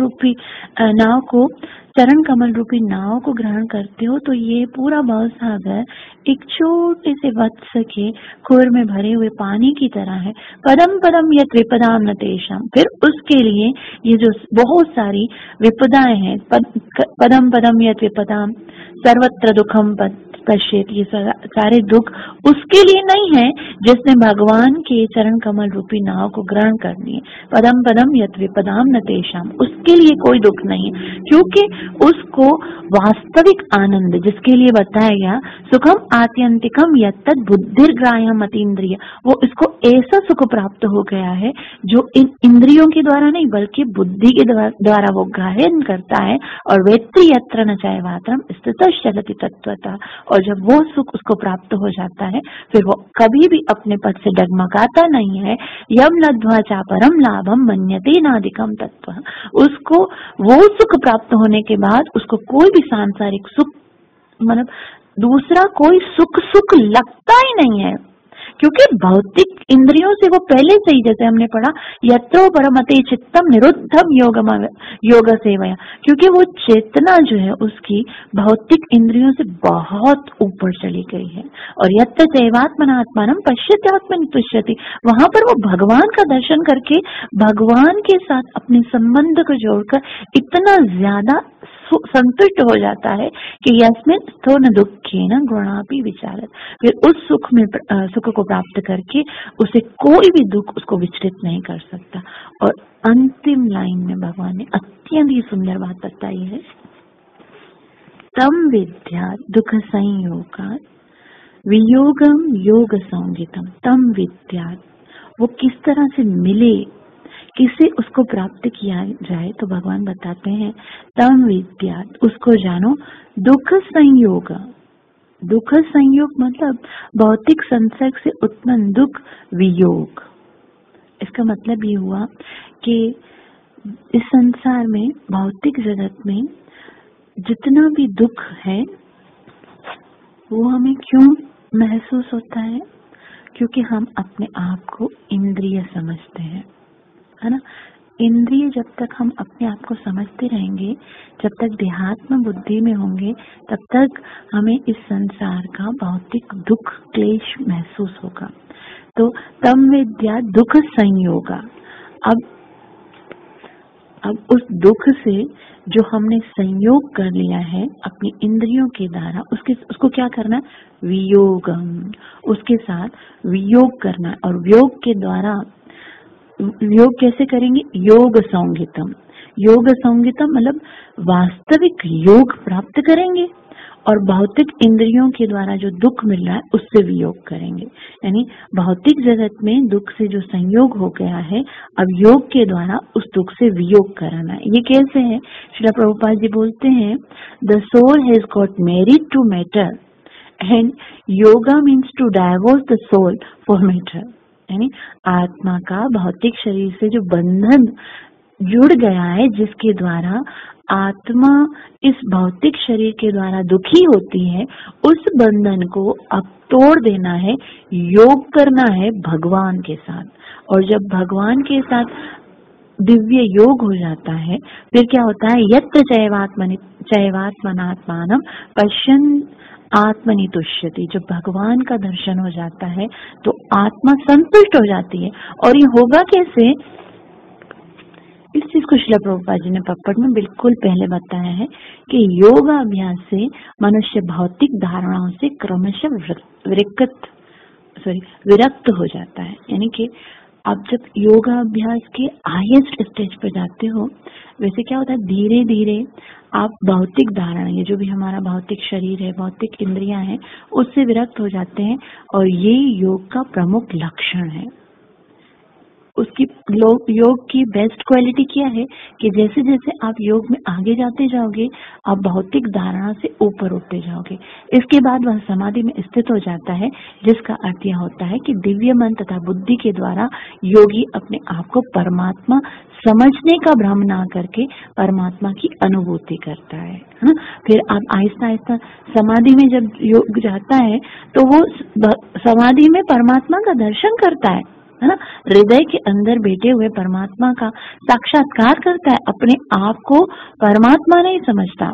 चरण कमल रूपी नाव को ग्रहण करते हो तो ये पूरा भवसागर एक छोटे से वत्स के खुर में भरे हुए पानी की तरह है। पदम पदम यत् विपदाम न तेषाम, फिर उसके लिए ये जो बहुत सारी विपदाएं हैं, पदम पदम यत् विपदाम सर्वत्र दुखम पश्येत, ये सारे दुख उसके लिए नहीं है जिसने भगवान के चरण कमल रूपी नाव को ग्रहण कर लिए। पदम पदम यत् विपदाम न तेषाम, उसके लिए कोई दुख नहीं है, क्योंकि उसको वास्तविक आनंद जिसके लिए बताया गया सुखम आत्यंतिकम यत्तद् बुद्धिर्ग्राह्यम अतीन्द्रिय, वो इसको ऐसा सुख प्राप्त हो गया है जो इन इंद्रियों के द्वारा नहीं बल्कि बुद्धि के द्वारा वो ग्रहण करता है। और वेत्ति यत्र न चैवात्रम स्थितः चलति तत्वतः, और जब वो सुख उसको प्राप्त हो जाता है फिर वो कभी भी अपने पद से डगमगाता नहीं है। यम लब्ध्वा चापरम लाभम मन्यते नाधिकम तत्व, उसको वो सुख प्राप्त होने के बाद उसको कोई भी सांसारिक सुख, मतलब दूसरा कोई सुख लगता ही नहीं है, क्योंकि भौतिक इंद्रियों से वो पहले से ही, जैसे हमने पढ़ा यत्रो परमते चित्तम निरुद्धम योग सेवया, क्योंकि वो चेतना जो है उसकी भौतिक इंद्रियों से बहुत ऊपर चली गई है। और यत्र चैवात्मनात्मानं पश्यति आत्मनि तुष्यति, वहां पर वो भगवान का दर्शन करके भगवान के साथ अपने संबंध को जोड़कर इतना ज्यादा संतुष्ट हो जाता है कि यस्मिन् स्थो न दुःखेन गुणापि विचारत, फिर उस सुख को प्राप्त करके उसे कोई भी दुख उसको विचलित नहीं कर सकता। और अंतिम लाइन में भगवान ने अत्यंत ही सुंदर बात बताई है, तम विद्या दुख संयोगा वियोगम योग संगीतम। तम विद्या, वो किस तरह से मिले, किसे उसको प्राप्त किया जाए, तो भगवान बताते हैं तम विद्या, उसको जानो, दुख संयोग। दुख संयोग मतलब भौतिक संसर्ग से उत्पन्न दुख वियोग। इसका मतलब ये हुआ कि इस संसार में, भौतिक जगत में जितना भी दुख है वो हमें क्यों महसूस होता है? क्योंकि हम अपने आप को इंद्रिय समझते हैं, है ना। इंद्रिय जब तक हम अपने आप को समझते रहेंगे, जब तक देहात्म बुद्धि में होंगे, तब तक हमें इस संसार का भौतिक दुख क्लेश महसूस होगा। तो तम विद्या दुख संयोगा। अब उस दुख से जो हमने संयोग कर लिया है अपनी इंद्रियों के द्वारा, उसको क्या करना है? वियोगम, उसके साथ वियोग करना है। और वियोग के द्वारा, योग कैसे करेंगे? योग संगीतम। योग संगीतम मतलब वास्तविक योग प्राप्त करेंगे और भौतिक इंद्रियों के द्वारा जो दुख मिल रहा है उससे वियोग करेंगे। यानी भौतिक जगत में दुख से जो संयोग हो गया है, अब योग के द्वारा उस दुख से वियोग कराना है। ये कैसे है? श्रील प्रभुपाद जी बोलते हैं, the soul has got married to matter and yoga means to divorce the soul for matter. यानी आत्मा का भौतिक शरीर से जो बंधन जुड़ गया है, जिसके द्वारा आत्मा इस भौतिक शरीर के द्वारा दुखी होती है, उस बंधन को अब तोड़ देना है, योग करना है भगवान के साथ। और जब भगवान के साथ दिव्य योग हो जाता है, फिर क्या होता है? यत्र चैवात्मनात्मानं पश्यन् आत्मनि तुष्यति। जब भगवान का दर्शन हो जाता है तो आत्मा संतुष्ट हो जाती है। और ये होगा कैसे? इस चीज को श्रील प्रभुपाद जी ने पप्पट में बिल्कुल पहले बताया है कि योगाभ्यास से मनुष्य भौतिक धारणाओं से क्रमशः विरक्त हो जाता है। यानी कि आप जब योगाभ्यास के हाईएस्ट स्टेज पर जाते हो, वैसे क्या होता है, धीरे धीरे आप भौतिक धारणा, ये जो भी हमारा भौतिक शरीर है, भौतिक इंद्रियां हैं, उससे विरक्त हो जाते हैं। और ये योग का प्रमुख लक्षण है। उसकी योग की बेस्ट क्वालिटी क्या है कि जैसे जैसे आप योग में आगे जाते जाओगे, आप भौतिक धारणा से ऊपर उठते जाओगे। इसके बाद वह समाधि में स्थित हो जाता है, जिसका अर्थ यह होता है कि दिव्य मन तथा बुद्धि के द्वारा योगी अपने आप को परमात्मा समझने का भ्रम ना करके परमात्मा की अनुभूति करता है ना। फिर आप आहिस्ता आहिस्ता समाधि में जब योग जाता है तो वो समाधि में परमात्मा का दर्शन करता है ना। हृदय के अंदर बैठे हुए परमात्मा का साक्षात्कार करता है, अपने आप को परमात्मा नहीं समझता।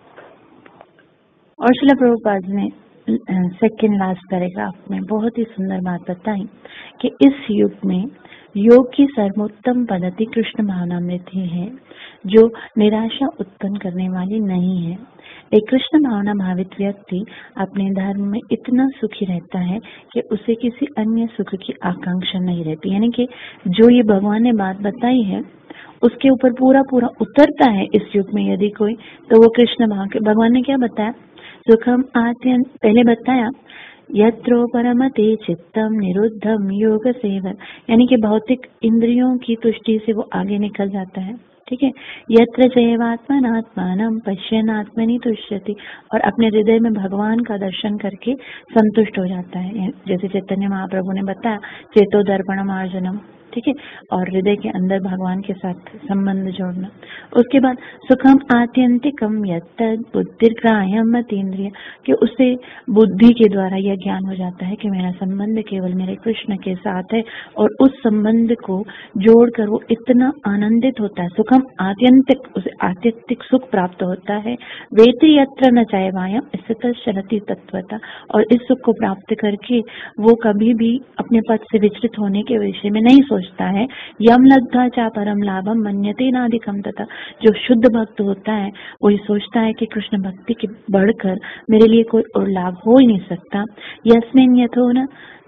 और श्रील प्रभुपाद ने सेकंड लास्ट पैराग्राफ में बहुत ही सुंदर बात बताई कि इस युग में योग की सर्वोत्तम पद्धति कृष्ण भावनामृत ही है, जो निराशा उत्पन्न करने वाली नहीं है। एक कृष्ण भावना भावित व्यक्ति अपने धर्म में इतना सुखी रहता है कि उसे किसी अन्य सुख की आकांक्षा नहीं रहती। यानी कि जो ये भगवान ने बात बताई है उसके ऊपर पूरा पूरा उतरता है इस युग में यदि कोई, तो वो कृष्ण भाव के। भगवान ने क्या बताया? सुखम आत्यंत, पहले बताया यत्रो परमते चित्तम निरुद्धम योग सेवन। यानी कि भौतिक इंद्रियों की तुष्टि से वो आगे निकल जाता है, ठीक है। यत्र जैवात्मनात्मानं पश्यन् आत्मनि तुष्यति, और अपने हृदय में भगवान का दर्शन करके संतुष्ट हो जाता है। जैसे चैतन्य महाप्रभु ने बताया, चेतो दर्पणम अर्जुनम, ठीक है। और हृदय के अंदर भगवान के साथ संबंध जोड़ना। उसके बाद सुखम आत्यंतिकम यत्तद् बुद्धिर्ग्राह्यम मतीन्द्रिय, कि उससे बुद्धि के द्वारा यह ज्ञान हो जाता है कि मेरा संबंध केवल मेरे कृष्ण के साथ है, और उस संबंध को जोड़कर वो इतना आनंदित होता है। सुखम आत्यंतिक, उसे आत्यंतिक सुख प्राप्त होता है। वेति यत्र न चैवायम स्थितः चलति तत्वतः, और इस सुख को प्राप्त करके वो कभी भी अपने पद से विचलित होने के विषय में नहीं सोचता सोचता है, यम लब्ध्वा च परम लाभम मन्यते नाधिकम तथा, जो शुद्ध भक्त होता है वो ये सोचता है कि कृष्ण भक्ति के बढ़कर मेरे लिए कोई और लाभ हो ही नहीं सकता। यस्मिन यथो न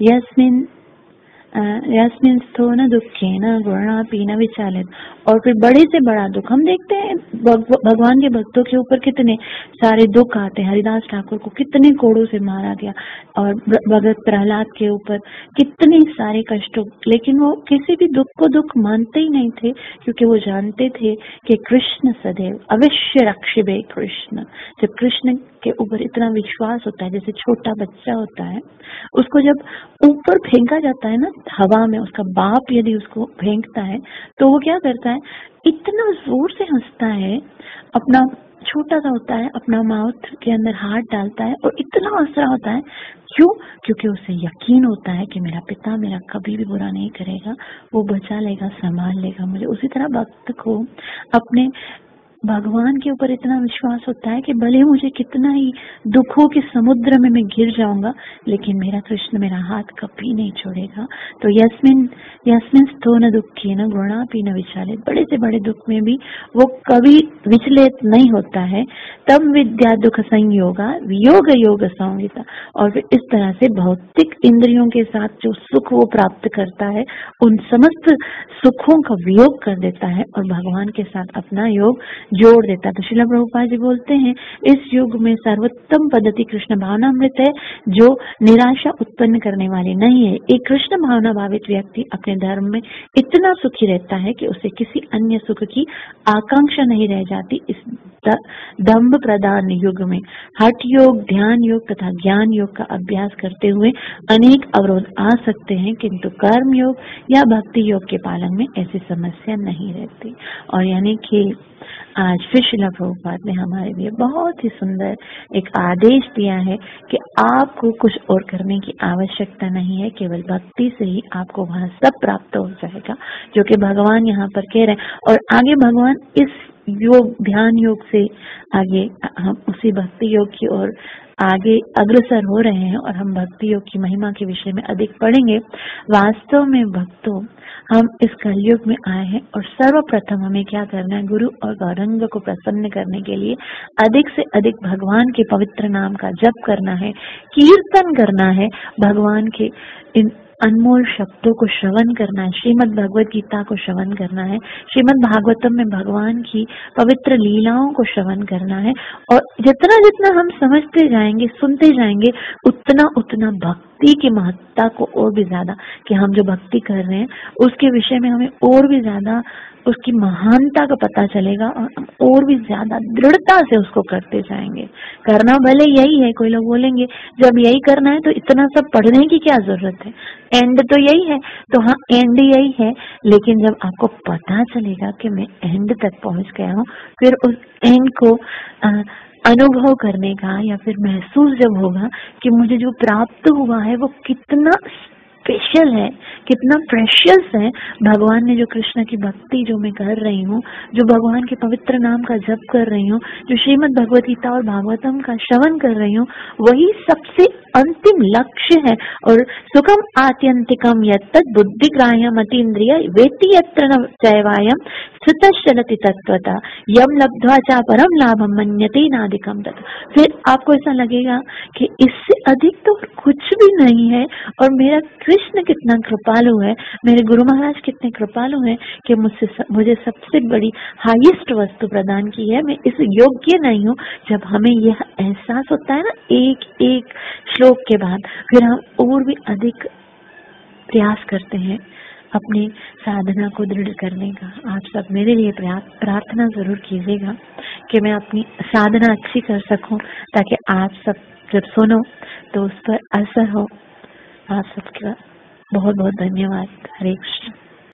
यस्मिन स्थो न दुखे न गुणापी न विचालित। और फिर बड़े से बड़ा दुख हम देखते हैं भगवान के भक्तों के ऊपर कितने सारे दुख आते हैं। हरिदास ठाकुर को कितने कोड़ों से मारा गया और भगत प्रहलाद के ऊपर कितने सारे कष्टों, लेकिन वो किसी भी दुख को दुख मानते ही नहीं थे, क्योंकि वो जानते थे कि कृष्ण सदैव अवश्य रक्षिबे कृष्ण। जब कृष्ण के ऊपर इतना विश्वास होता है, जैसे छोटा बच्चा होता है उसको जब ऊपर फेंका जाता है ना हवा में, उसका बाप यदि उसको फेंकता है तो वो क्या करता है, इतना जोर से हंसता है, अपना छोटा सा होता है, अपना माउथ के अंदर हाथ डालता है और इतना हंस रहा होता है। क्यों? क्योंकि उसे यकीन होता है कि मेरा पिता मेरा कभी भी बुरा नहीं करेगा, वो बचा लेगा, संभाल लेगा मुझे। उसी तरह भक्त को अपने भगवान के ऊपर इतना विश्वास होता है कि भले मुझे कितना ही दुखों के समुद्र में मैं गिर जाऊंगा, लेकिन मेरा कृष्ण मेरा हाथ कभी नहीं छोड़ेगा। तो यस्मिन स्थो न दुखे न गुणापी न विचालित, बड़े से बड़े दुख में भी वो कभी विचलित नहीं होता है। तब विद्या दुख संयोगा वियोग योग संहिता। और फिर इस तरह से भौतिक इंद्रियों के साथ जो सुख वो प्राप्त करता है, उन समस्त सुखों का वियोग कर देता है और भगवान के साथ अपना योग जोड़ देता है। तो श्रील प्रभुपाद जी बोलते हैं, इस युग में सर्वोत्तम पद्धति कृष्ण भावनामृत है, जो निराशा उत्पन्न करने वाली नहीं है। एक कृष्ण भावना भावित व्यक्ति अपने धर्म में इतना सुखी रहता है कि उसे किसी अन्य सुख की आकांक्षा नहीं रह जाती। इस दंभ प्रदान युग में हठ योग, ध्यान योग तथा ज्ञान योग का अभ्यास करते हुए अनेक अवरोध आ सकते हैं, किंतु कर्म योग या भक्ति योग के पालन में ऐसी समस्या नहीं रहती। और यानी कि आज फिर श्रील प्रभुपाद ने हमारे लिए बहुत ही सुंदर एक आदेश दिया है कि आपको कुछ और करने की आवश्यकता नहीं है, केवल भक्ति से ही आपको वह सब प्राप्त हो जाएगा जो कि भगवान यहाँ पर कह रहे हैं। और आगे भगवान इस योग ध्यान योग से आगे हम उसी भक्ति योग की ओर आगे अग्रसर हो रहे हैं और हम भक्ति योग की महिमा के विषय में अधिक पढ़ेंगे। वास्तव में भक्तों, हम इस कलयुग में आए हैं और सर्वप्रथम हमें क्या करना है, गुरु और गौरंग को प्रसन्न करने के लिए अधिक से अधिक भगवान के पवित्र नाम का जप करना है, कीर्तन करना है, भगवान के इन अनमोल शब्दों को श्रवण करना है, श्रीमद् भगवद गीता को श्रवण करना है, श्रीमद् भागवतम में भगवान की पवित्र लीलाओं को श्रवण करना है। और जितना जितना हम समझते जाएंगे, सुनते जाएंगे, उतना उतना भक्ति की महत्ता को और भी ज्यादा, कि हम जो भक्ति कर रहे हैं उसके विषय में हमें और भी ज्यादा उसकी महानता का पता चलेगा और हम और भी ज्यादा दृढ़ता से उसको करते जाएंगे। करना भले यही है, कोई लोग बोलेंगे जब यही करना है तो इतना सब पढ़ने की क्या जरूरत है, एंड तो यही है। तो हाँ, एंड यही है, लेकिन जब आपको पता चलेगा कि मैं एंड तक पहुंच गया हूँ, फिर उस एंड को अनुभव करने का या फिर महसूस जब होगा कि मुझे जो प्राप्त हुआ है वो कितना स्पेशल है, कितना प्रेशियस है। भगवान ने जो कृष्ण की भक्ति जो मैं कर रही हूँ, जो भगवान के पवित्र नाम का जप कर रही हूँ, जो श्रीमद् भगवद गीता और भागवतम का श्रवण कर रही हूँ, वही सबसे अंतिम लक्ष्य है। और सुखम आत्यंतिकम यत्तद् बुद्धिग्राह्यम अतीन्द्रिय वेति यत्र न चैवायम स्थितश्चलति तत्वतः यम लब्ध्वा च परम लाभम मन्यते नाधिकम तत्। फिर आपको ऐसा लगेगा कि इससे अधिक तो कुछ भी नहीं है, और मेरा कृष्ण कितना कृपालु है, मेरे गुरु महाराज कितने कृपालु हैं कि मुझे सबसे बड़ी हाईएस्ट वस्तु प्रदान की है, मैं इस योग्य नहीं हूँ। जब हमें यह एहसास होता है ना एक एक श्लोक के बाद, फिर हम और भी अधिक प्रयास करते हैं अपनी साधना को दृढ़ करने का। आप सब मेरे लिए प्रार्थना जरूर कीजिएगा कि मैं अपनी साधना अच्छी कर सकूं, ताकि आप सब जब सुनो तो उस पर असर हो। आप सबका बहुत बहुत धन्यवाद। हरे कृष्ण।